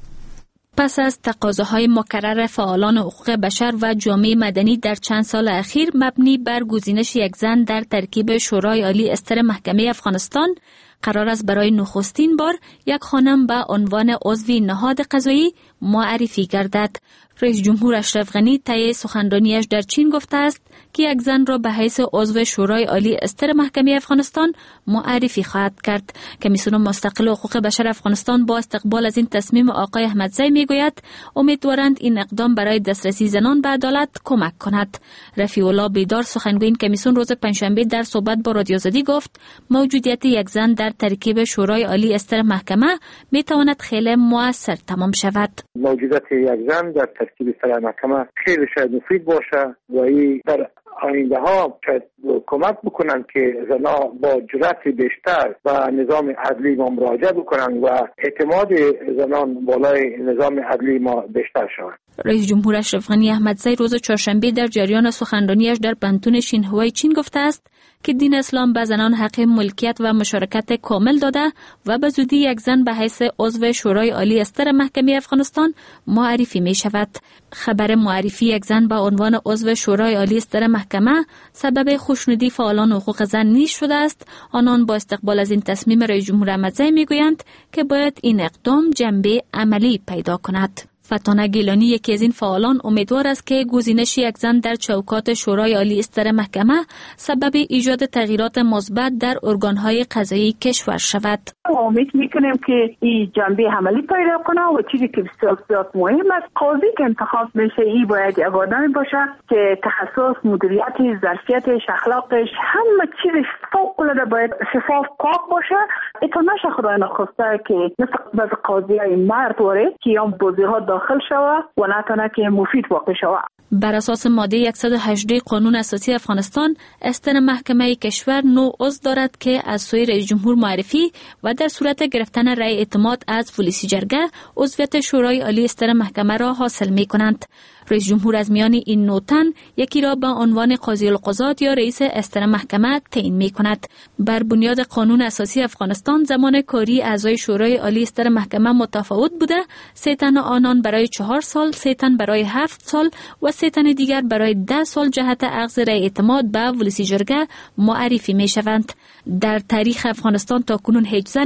پس از تقاضاهای مکرر فعالان حقوق بشر و جامعه مدنی در چند سال اخیر مبنی بر گزینش یک زن در ترکیب شورای عالی استر محکمه افغانستان، قرار است برای نخستین بار یک خانم به عنوان عضو نهاد قضایی معرفی گردد. رئیس جمهور اشرف غنی طی سخنرانیش در چین گفته است که یک زن را به حیث عضو شورای عالی استر محکمه افغانستان معرفی خواهد کرد. کمیسیون مستقل حقوق بشر افغانستان با استقبال از این تصمیم آقای احمدزی میگوید امیدوارند این اقدام برای دسترسی زنان به عدالت کمک کند. رفیع الله بیدار سخنگوی این کمیسیون روز پنجشنبه در صحبت با رادیو آزادی گفت موجودیت یک زن در ترکیب شورای عالی استر محکمه میتواند خیلی مؤثر تمام شود. موجودیت یک زن در ترکیب استر محکمه خیلی شاید مفید باشه و این در آینده ها کمک بکنن که زنها با جرأت بیشتر و نظام عدلی ما مراجعه بکنن و اعتماد زنان بالای نظام عدلی ما بیشتر شود. رئیس جمهور اشرف غنی احمدزی روز چهارشنبه در جریان سخنرانیش در پوهنتون شینهوای چین گفته است که دین اسلام به زنان حق ملکیت و مشارکت کامل داده و به زودی یک زن به حیث عضو شورای عالی استر محکمه افغانستان معرفی می شود. خبر معرفی یک زن به عنوان عضو شورای عالی استر محکمه سبب خوشنودی فعالان حقوق زن نیز شده است. آنان با استقبال از این تصمیم رئیس جمهور احمدزی می گویند که باید این اقدام جنبه عملی پیدا کند. فتانه گیلانی یکی از این فعالان امیدوار است که گزینش یک زن در چوکات شورای عالی استر محکمه سبب ایجاد تغییرات مثبت در ارگان‌های قضایی کشور شود. امید میکنیم که این جنبه عملی پیدا کنه و چیزی که بسیار مهم است قاضی که انتخاب میشه این باید یک آدمی باشه که تخصص مدیریت ظرفیتش اخلاقش همه چیزش فوق‌العاده باید شفاف پاک باشه. ایتا نشه خدای نخواسته که مثل بعض قاضیای مرد واره که هم بازی‌ها داخل شوه و نتونه که مفید واقع شوه. بر اساس ماده 118 قانون اساسی افغانستان استر محکمه کشور 9 عضو دارد که از سوی رئیس جمهور معرفی و در صورت گرفتن رأی اعتماد از پلیسی جرگه عضویت شورای عالی استر محکمه را حاصل می کنند. رئیس جمهور از میان این 9 تن یکی را به عنوان قاضی القضات یا رئیس استر محکمه تعیین می کند. بر بنیاد قانون اساسی افغانستان زمان کاری اعضای شورای عالی استر محکمه متفاوت بوده. 3 تن آنان برای 4 سال، 3 تن برای 7 سال و 3 تن دیگر برای 10 سال جهت اخذ رأی اعتماد به ولسی جرگه معرفی می شوند. در تاریخ افغانستان تا کنون هیچ زن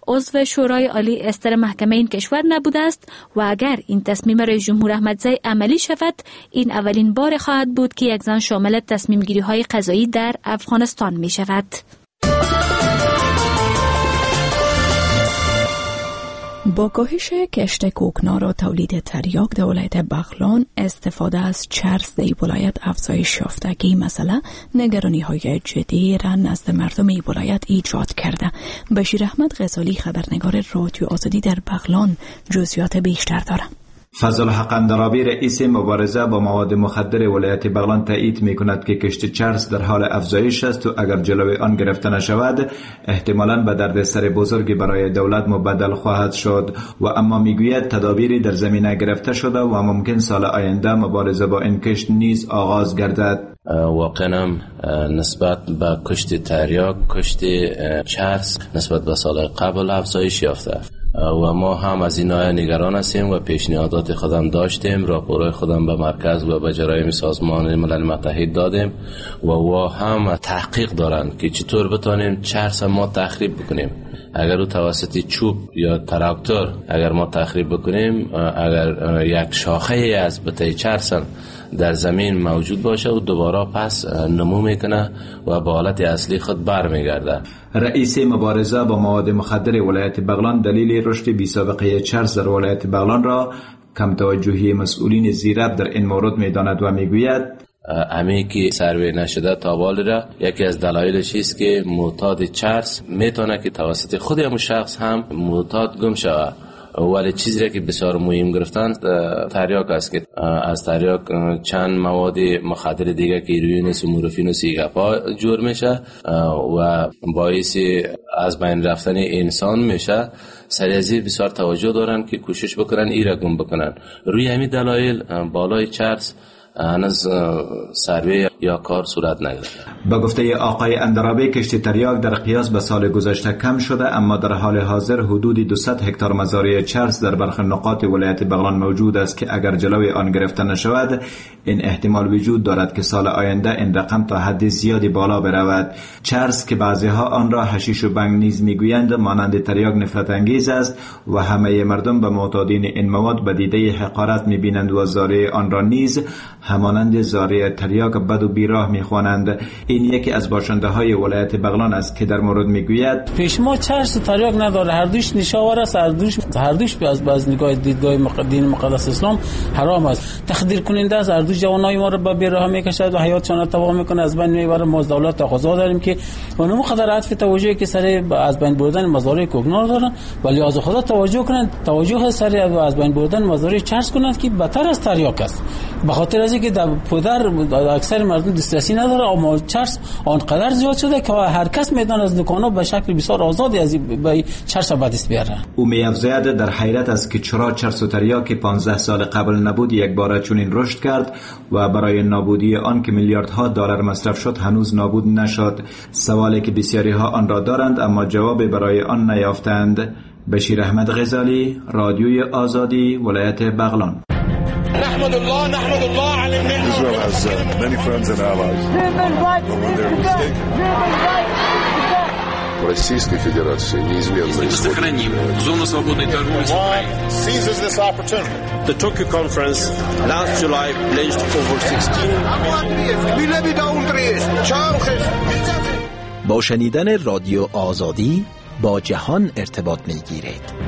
عضو شورای عالی استر محکمه این کشور نبوده است و اگر این تصمیم رئیس جمهور احمدزی عملی شود، این اولین بار خواهد بود که یک زن شامل تصمیم گیری های قضایی در افغانستان می شود. با کاهش کشت کوکنار و تولید تریاک در ولایت بغلان، استفاده از چرس در ولایت افزایش یافته که این مسئله نگرانی های جدی را نزد مردم این ولایت ایجاد کرده. بشیر احمد غزالی، خبرنگار رادیو آزادی در بغلان، جزئیات بیشتر دارد. فضل الحق اندرابی، رئیس مبارزه با مواد مخدر ولایت بغلان، تایید می‌کند که کشت چرس در حال افزایش است و اگر جلوی آن گرفته نشود احتمالاً به دردسر بزرگی برای دولت مبدل خواهد شد و اما میگوید تدابیری در زمینه گرفته شده و ممکن سال آینده مبارزه با این کشت نیز آغاز گردد. واقعاً نسبت به کشت تریاک، کشت چرس نسبت به سال قبل افزایش یافته و ما هم از این آیه نگران هستیم و پیشنهادات خودم داشتیم، راپورهای خودم به مرکز و به جرایم سازمان ملل متحد دادیم و هم تحقیق دارند که چطور بتانیم چرس ما تخریب بکنیم. اگر او توسط چوب یا تراکتور اگر ما تخریب بکنیم، اگر یک شاخه از بته چرس در زمین موجود باشه و دوباره پس نمو میکنه و به حالت اصلی خود برمیگرده. رئیس مبارزه با مواد مخدر ولایت بغلان دلیل رشد بی سابقه چرس در ولایت بغلان را کم توجهی مسئولین زیرب در این مورد میداند و میگوید امی که سروی نشده تابال را یکی از دلایلش است که معتاد چرس میتونه که توسط خود همون شخص هم معتاد گم شود. ولی چیزی را که بسیار مهم گرفتن تریاک است که از تریاک چند مواد مخدر دیگه که هیروئین و مورفین و سیگاپا جور میشه و باعث از بین رفتن انسان میشه. سریعی بسیار توجه دارن که کوشش بکنن ای را گم بکنن. روی همین دلایل بالای چرس هنوز سروی یا کار صورت نگرفته. با گفته آقای اندرابی، کشت تریاک در قیاس به سال گذشته کم شده، اما در حال حاضر حدود 200 هکتار مزارع چرس در برخی نقاط ولایت بغلان موجود است که اگر جلوی آن گرفته نشود این احتمال وجود دارد که سال آینده این رقم تا حد زیادی بالا برود. چرس که بعضیها آن را حشیش و بنگ نیز میگویند مانند تریاک نفرت انگیز است و همه مردم به معتادین این مواد به دیده حقارت میبینند و زاره آن را نیز همانند زاره تریاک بد و بیراه میخوانند. این یکی از باشنده های ولایت بغلان است که در مورد میگوید پیش ما چرس و تریاک نداره، هر دوش نشاور است، هر دوش از نگاه دیدگاه دین مقدس اسلام حرام است، تخدیر کننده است، هر دوش جوانای ما رو به بیراه میکشد و حیاتشان را تباه میکنه، از بین میبره. ما از دولت تقاضا داریم که اونم قدر عطف توجهی که سر از بین بردن مزارع کوکنار دارن ولی از خدا توجه کنند، توجه سر از بین بردن مزارع چرس کنند که بدتر از تریاک است. به خاطر از اینکه در پدر اکثر مردم دسترسی نداره، اما چرس آنقدر زیاد شده که هر کس میدان از دکانا به شکل بسیار آزادی از به چرس به دست بیاره. او می‌افزاید در حیرت است که چرا چرس و تریاک 15 سال قبل نبود یک بار چنین رشد کرد و برای نابودی آن که میلیاردها دلار مصرف شد هنوز نابود نشد. سوالی که بسیاری ها آن را دارند اما جواب برای آن نیافتند. بشیر احمد غزالی، رادیوی آزادی، ولایت بغلان. نحمد الله على النعمة. Israel has many friends and allies. But when they're mistaken. В Российской Федерации неизменно исходит. Зону свободной торговли. Seizes this opportunity. The Tokyo conference last July pledged over 16. با شنیدن رادیو آزادی با جهان ارتباط میگیرید.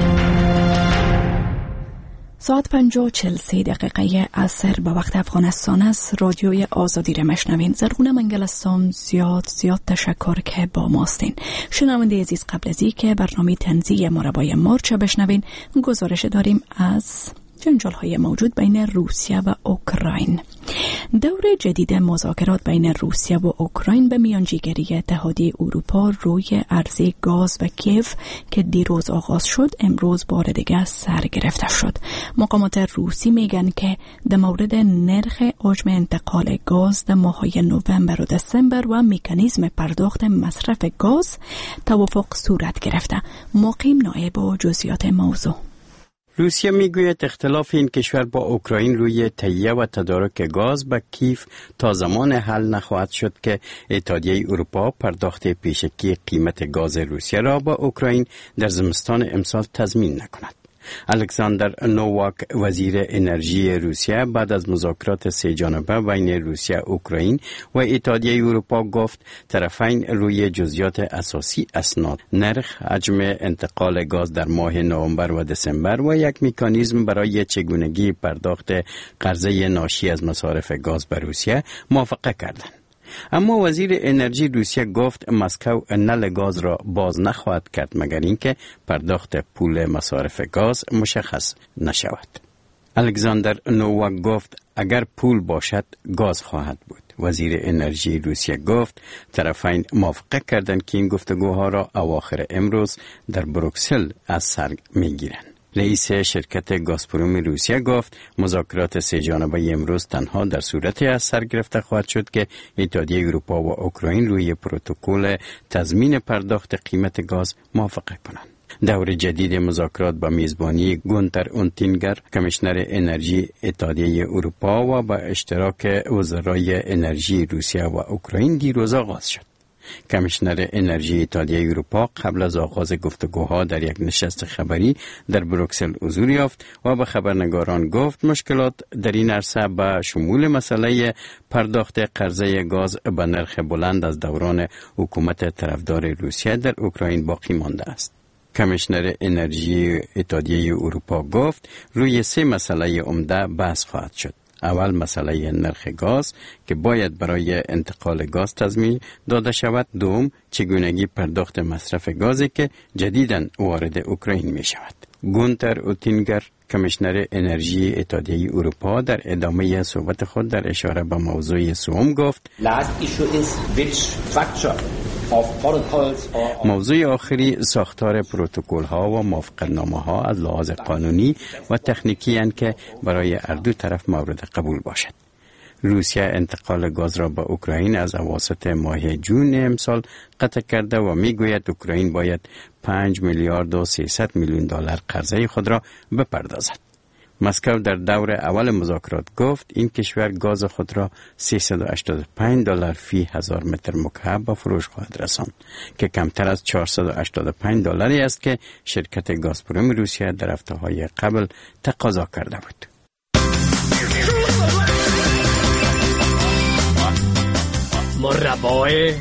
ساعت 5:43 عصر به وقت افغانستان است. رادیوی آزادی را مشنوین. زرغونه منگل هستم. زیاد تشکر که با ماستین. شنونده عزیز، قبل از اینکه برنامه تنزیه مربای مارچ بشنوین، گزارش داریم از جنجال های موجود بین روسیه و اوکراین. دور جدید مذاکرات بین روسیه و اوکراین به میانجیگری اتحادیه اروپا روی عرضه گاز و کیف که دیروز آغاز شد امروز بار دیگه سر گرفته شد. مقامات روسی میگن که در مورد نرخ حجم انتقال گاز در ماه‌های نوامبر و دسامبر و مکانیزم پرداخت مصرف گاز توافق صورت گرفته. مقیم نایب و جزئیات موضوع. روسیه میگوید اختلاف این کشور با اوکراین روی تهیه و تدارک گاز به کیف تا زمان حل نخواهد شد که اتحادیه اروپا پرداخت پیشکی قیمت گاز روسیه را با اوکراین در زمستان امسال تضمین نکند. الکساندر نوواک وزیر انرژی روسیه بعد از مذاکرات سه جانبه بین روسیه، اوکراین و اتحادیه اروپا گفت طرفین روی جزئیات اساسی اسناد، نرخ، حجم انتقال گاز در ماه نوامبر و دسامبر و یک مکانیزم برای چگونگی پرداخت قرضه ناشی از مصارف گاز به روسیه موافقه کردند. اما وزیر انرژی روسیه گفت مسکو نل گاز را باز نخواهد کرد مگر اینکه پرداخت پول مصارف گاز مشخص نشود. الکساندر نوواک گفت اگر پول باشد گاز خواهد بود. وزیر انرژی روسیه گفت طرفین موافقه کردند که این گفتگوها را اواخر امروز در بروکسل از سر میگیرند. رئیس شرکت گازپروم روسیه گفت مذاکرات سه جانبه امروز تنها در صورتی از سر گرفته خواهد شد که اتحادیه اروپا و اوکراین روی پروتکل تضمین پرداخت قیمت گاز موافقه کنند. دور جدید مذاکرات با میزبانی گونتر اونتینگر، کمیشنر انرژی اتحادیه اروپا و با اشتراک وزرای انرژی روسیه و اوکراین دیروز آغاز شد. کمیشنر انرژی اتحادیه اروپا قبل از آغاز گفتگوها در یک نشست خبری در بروکسل حضور یافت و به خبرنگاران گفت مشکلات در این عرصه به شمول مسئله پرداخت قرضه گاز به نرخ بلند از دوران حکومت طرفدار روسیه در اوکراین باقی مانده است. کمیشنر انرژی اتحادیه اروپا گفت روی سه مسئله عمده بحث خواهد شد. اول مسئله نرخ گاز که باید برای انتقال گاز تضمین داده شود. دوم چگونگی پرداخت مصرف گازی که جدیداً وارد اوکراین می شود. گونتر اوتینگر، کمیشنر انرژی اتحادیه اروپا، در ادامه صحبت خود در اشاره به موضوع سوم گفت موضوع آخری ساختار پروتکل ها و موافقتنامه ها از لحاظ قانونی و تکنیکی اند که برای هر دو طرف مورد قبول باشد. روسیه انتقال گاز را به اوکراین از اواسط ماه جون امسال قطع کرده و میگوید اوکراین باید 5 میلیارد و 300 میلیون دلار قرضه خود را بپردازد. مسکو در دور اول مذاکرات گفت این کشور گاز خود را 385 دلار فی 1000 متر مکعب به فروش خواهد رساند که کمتر از 485 دلاری است که شرکت گازپروم روسیه در هفته‌های قبل تقاضا کرده بود. مربای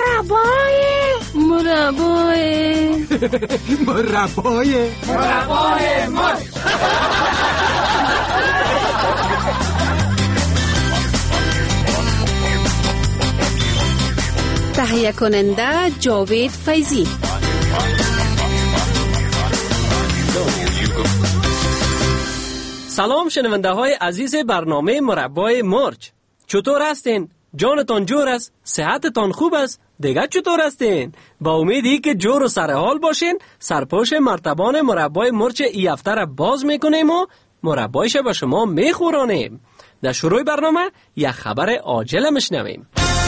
تهیه کننده جاوید فیضی. سلام شنونده های عزیز برنامه مربای مرچ، چطور هستین؟ جانتان جور است؟ صحتتان خوب است؟ دیگه چطور هستین؟ با امیدی که جور و سرحال باشین، سرپوش مرتبان مربای مرچ ای هفته را باز میکنیم و مربایش به شما میخورانیم. در شروع برنامه یک خبر عاجل میشنویم.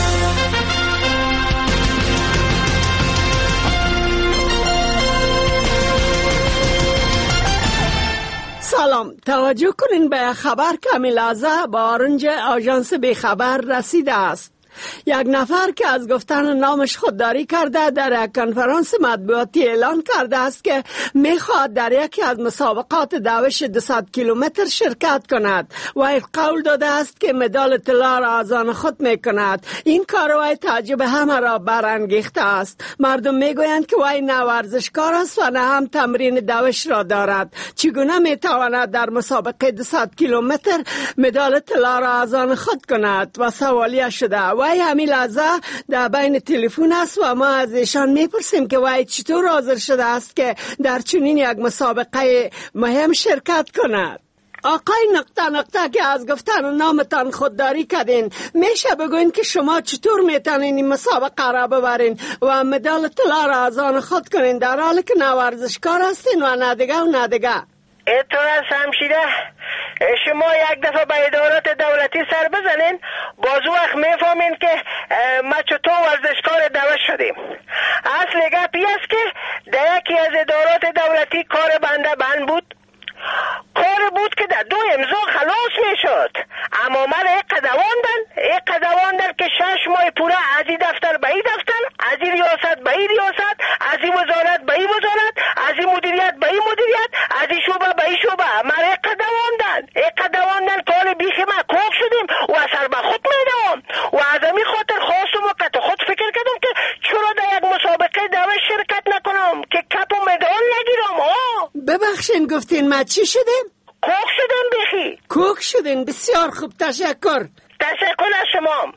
سلام، توجه کنین به خبر که لحظه با آرنج آژانس بی خبر رسیده است. یک نفر که از گفتن نامش خودداری کرده در یک کنفرانس مطبوعاتی اعلان کرده است که میخواد در یکی از مسابقات دوش 200 کیلومتر شرکت کند و قول داده است که مدال طلا را از آن خود میکند. این کار وی تعجب همه را برانگیخته است. مردم میگویند که وی نه ورزشکار است و نه هم تمرین دوش را دارد. چگونه میتواند در مسابقه 200 کیلومتر مدال طلا را از آن خود کند؟ و سوالیه شده. وی همین لحظه در بین تلفن است و ما از ایشان میپرسیم که وی چطور حاضر شده است که در چنین یک مسابقه مهم شرکت کند. آقای نقطه که از گفتن نامتان خودداری کردین، میشه بگوین که شما چطور میتونین این مسابقه را ببرین و مدال طلا را از آن خود کنین در حالی که نه ورزشکار هستین و نه دیگه؟ اینطور است همشیره، شما یک دفعه به ادارات دولتی سر بزنین، باز وقت میفهمین که ما چطور ورزشکار دوش شدیم. اصل گپی است که در یکی از ادارات دولتی کار بنده بند بود. گفتین ما چی شدیم؟ کوک شدیم بخی. کوک شدین، بسیار خوب، تشکر. تشکر از شما.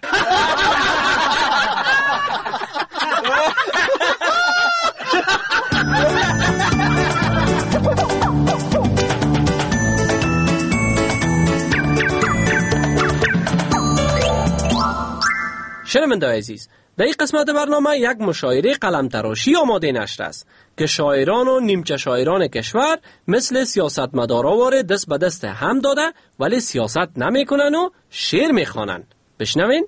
شنونده عزیز، در این قسمت برنامه یک مشاعره قلمتراشی آماده نشر است که شاعران و نیمچه شاعران کشور مثل سیاستمدارا واره دست به دست هم داده ولی سیاست نمیکنن و شعر میخوانن. بشنوین.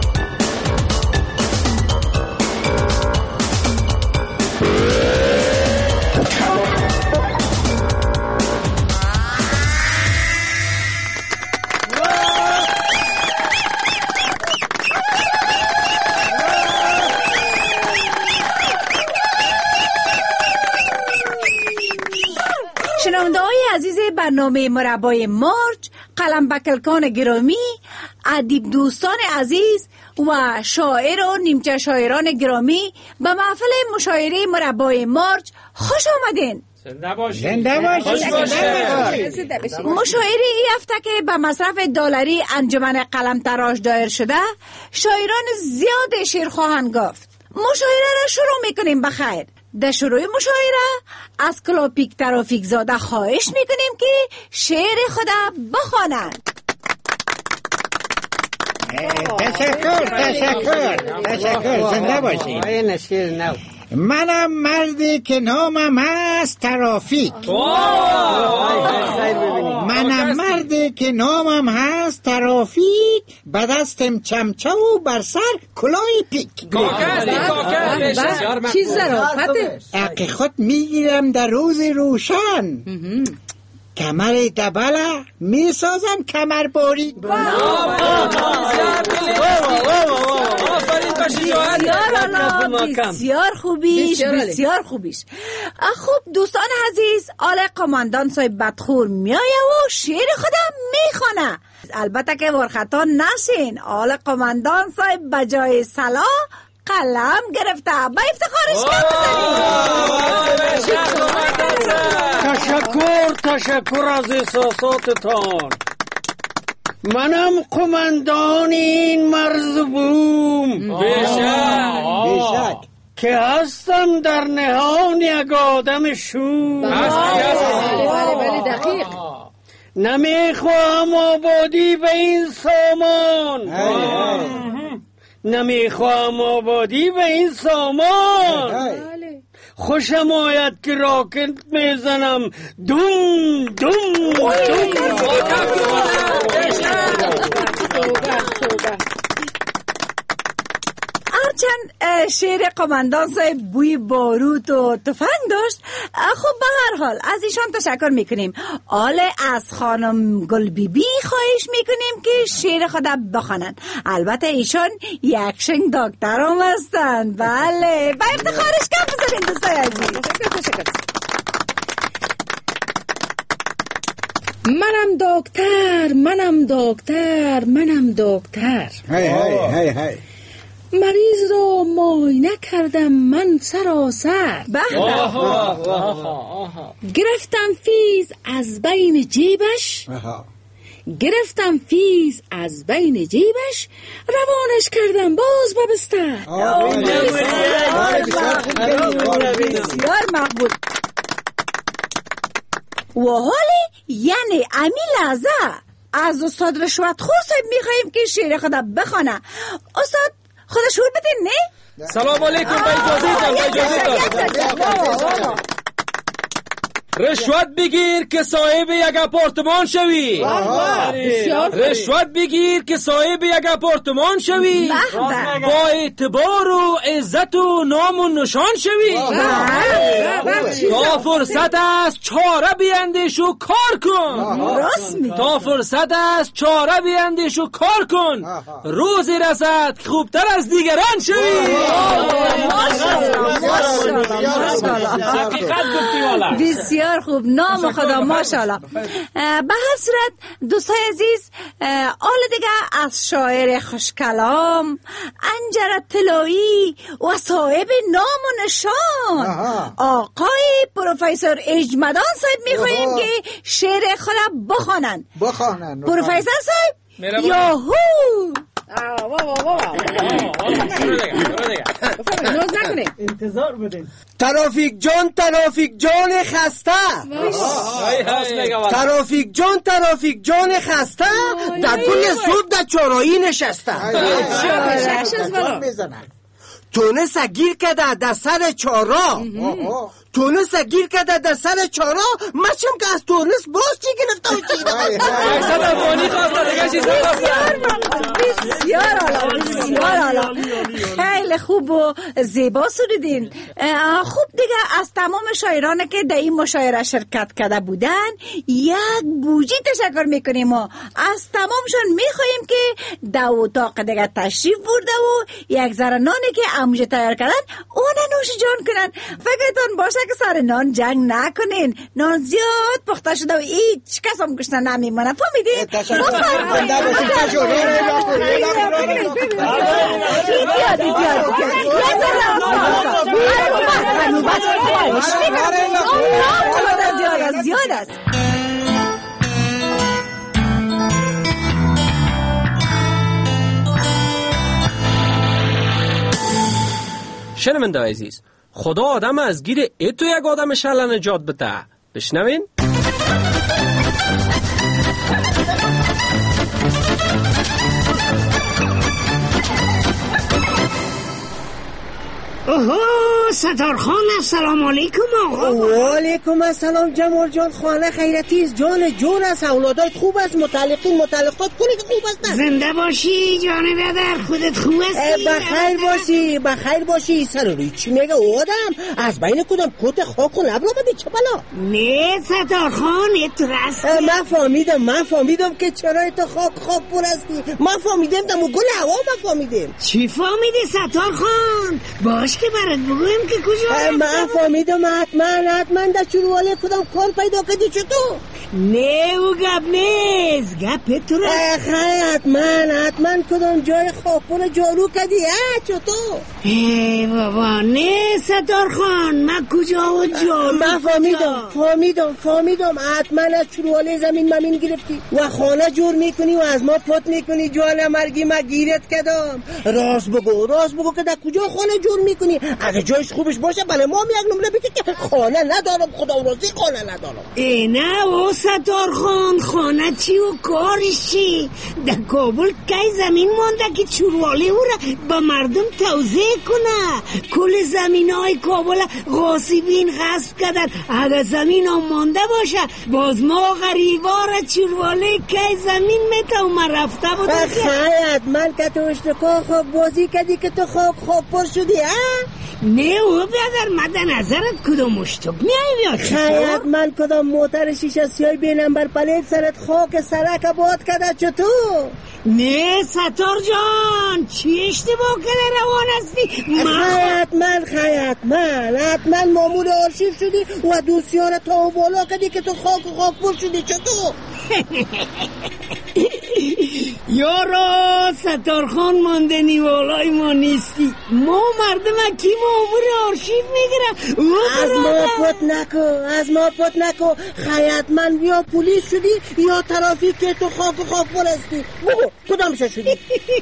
شنونده‌های عزیز برنامه مربای مارچ، قلم بکلکان گرامی، ادیب دوستان عزیز و شاعر و نیمچه شاعران گرامی به محفل مشاعره مربای مارچ خوش آمدین. زنده باشید. مشاعره ای هفته که به مصرف دلاری انجمن قلم تراش دایر شده، شاعران زیاد شعر خواهند گفت. مشاعره را شروع میکنیم. بخیر، در شروع مشاعره از کلوپیک ترافیک زاده خواهش میکنیم که شعر خدا بخوانند. تشکر. زنده باشید. منم مردی که نامم هست ترافیک. منم مردی که نامم هست ترافیک، به دستم چمچه و بر سر کلاه پیک. چی ظرافته؟ حق خود میگیرم در روز روشن، کمر دبله میسازم کمر باری. بسیار خوبیش. خوب دوستان عزیز، آل قماندان صاحب بدخور میایه و شعر خودم میخونه. البته که ورخطا نشین، آل قماندان صاحب بجای سلا قلم گرفته. با افتخارش کم بزنید. تشکر از احساساتتان. منم قماندان این مرز بوم، بیشک که هستم در نهان یک آدم شوم. بله دقیق. نمیخواهم آبادی به این سامان، نمیخواهم آبادی به این سامان. خوشم آید که راکت میزنم دوم دوم دوم. هرچند شعر قماندان صاحب بوی باروت و تفنگ داشت، خب به هر حال از ایشان تشکر میکنیم. آل از خانم گل بی بی خواهش میکنیم که شعر خود بخوانند. البته ایشان یک شنگ دکتر هم هستند. بله، با افتخارش کم بزنین دوستای عزیز. تشکر. منم دکتر. هی مریض رو معاینه کردم من سراسر. گرفتم فیز از بین جیبش، روانش کردم باز به بستر. بسیار مقبول. و حالی یعنی امی لحظه از استاد رشوت خور صاحب میخواییم که شعر خدا بخونه. استاد خدا شعور بدین نه؟ سلام علیکم. با اجازه رشوت بگیر که صاحب یک اپارتمان شوی. رشوت بگیر که صاحب یک اپارتمان شوی، با اعتبار و عزت و نام و نشان شوی. تا فرصت است چاره بیندیش و کار کن. روزی رسد که خوبتر از دیگران شوی. بسیار بسیار خوب، نام خدا ماشاءالله. به هر صورت دوستای عزیز، حال دیگه از شاعر خوشکلام انجر طلایی و صاحب نام و نشان آقای پروفسور اجمدان صاحب میخواییم که شعر خود بخوانند. پروفسور صاحب یاهو. انتظار بدین. ترافیک جان خسته، ترافیک جان خسته در گل زود در چارایی نشسته. تونس گیر کده در سر چارا، تونس گیر کده در سر چارا، مچم که از تونس باز چی گرفته و چی بسیار عالی. خیلی خوب و زیبا سرودین. خوب دیگه از تمام شاعران که در این مشاعره شرکت کرده بودن یک بوجی تشکر میکنیم و از تمامشون میخواییم که در اتاق دیگه تشریف برده و یک ذره نانی که اموجه تیار کردن اون نوش جان کنن. فکرتون باشه که سر نان جنگ نکنین، نان زیاد پخته شده و هیچ کس هم گشته نمیمونه. فهمیدین؟ زیاد است. شنونده عزیز، خدا آدم از گیر ایتو یک آدم شل نجات بده. بشنوین؟ اوه ستارخان، السلام علیکم آقا. و علیکم السلام جمال جان. خانه خیرتیست، جان است، اولادات خوب است، متعلقین متعلقات کنی که خوب است. زنده باشی جان بدر، خودت خوب هستی؟ بخیر باشی. سر روی چی میگه آدم؟ از بین کدام کت خاک و نبرا بده چه بلا؟ نه ستارخان، ات راست. من فهمیدم که چرا تو خاک پر هستی. من فهمیدم دمو گل هوا فهمیدم. چی فهمیدی ستارخان؟ باش که برات بگویم که کجا. من فهمیدم حتما در چروال کدام کار پیدا کردی چطور؟ نه او گپ نیست، گپ تو را. حتما کدام جای خاکپور جارو کردی چطور؟ ای بابا نه ستارخان، من کجا و جارو. من فهمیدم حتما از چروال زمین ممین گرفتی و خانه جور میکنی و از ما پت میکنی. جوال مرگی ما گیرت کدام. راست بگو که در کجا خانه جور میکنی؟ اگه جایش خوبش باشه بله ما یک نمره بگی که خانه ندارم، خدا راضی خانه ندارم. نه او ستارخان، خانه چی و کارش چی؟ در کابل کی زمین مانده که چوروالی او را با مردم توزیع کنه؟ کل زمین های کابل غاصبین غصب کردن. اگه زمین ها مانده باشه باز ما غریبا را چوروالی کی زمین میته و من رفته بودم. خیلی من که تو اشتکا خواب بازی کردی که تو خواب پر شدی نه او بیادر من در نظرت کدام اشتک میایی بیاد؟ خیلی من کدام موتر شیشه سیای بی نمبر پلیت سرت خاک سرک باد کده چطور؟ نه ستار جان، چی اشتباه کنه روان هستی؟ حتما مامور آرشیو شدی و دوستیان تا و بالا کدی که تو خاک پر شدی چطور؟ یارا ستارخان ماندنی والای ما نیستی. ما مردم کی مامور آرشیو میگیرم. از ما پت نکو. حتما یا پلیس شدی یا ترافیک که تو خاک پر هستی. بگو کدام شدی؟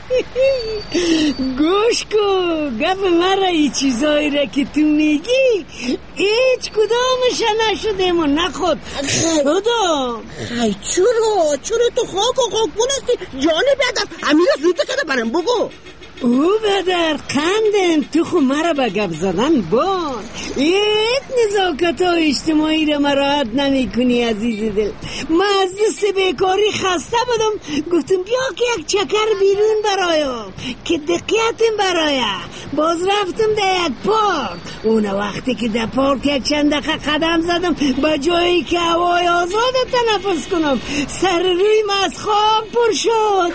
گوش کو گپ مرا ای چیزایی را که تو میگی هیچ کدامش نشده ما نخود خدا. چرا تو خاک پر هستی؟ جانه بیادم امیر زوده کده برم بگو. او بدر قندن تو خو مرا با گپ زدن بان. ایت نزاکت ها اجتماعی را مراحت نمی کنی عزیز دل. من از دست بیکاری خسته بودم، گفتم بیا که یک چکر بیرون برایم که دقیقتیم برایم. باز رفتم در یک پارک. اون وقتی که در پارک یک چند دقیقه قدم زدم با جایی که هوای آزاد تنفس کنم سر روی من از خواب پر شد.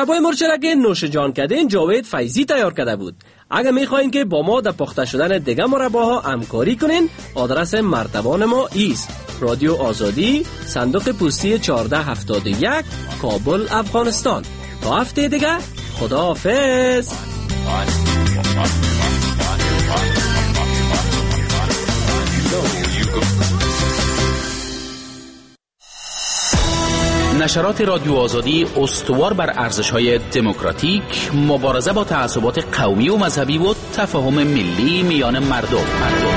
مربای مرچ را که نوش جان کردین جاوید فیضی تیار کرده بود. اگر میخواین که با ما در پخته شدن دیگه مرباها همکاری کنین، آدرس مرتبان ما ایست: رادیو آزادی، صندوق پستی 1471، کابل، افغانستان. تا هفته دیگه خداحافظ. نشرات رادیو آزادی استوار بر ارزش‌های دموکراتیک، مبارزه با تعصبات قومی و مذهبی و تفاهم ملی میان مردم.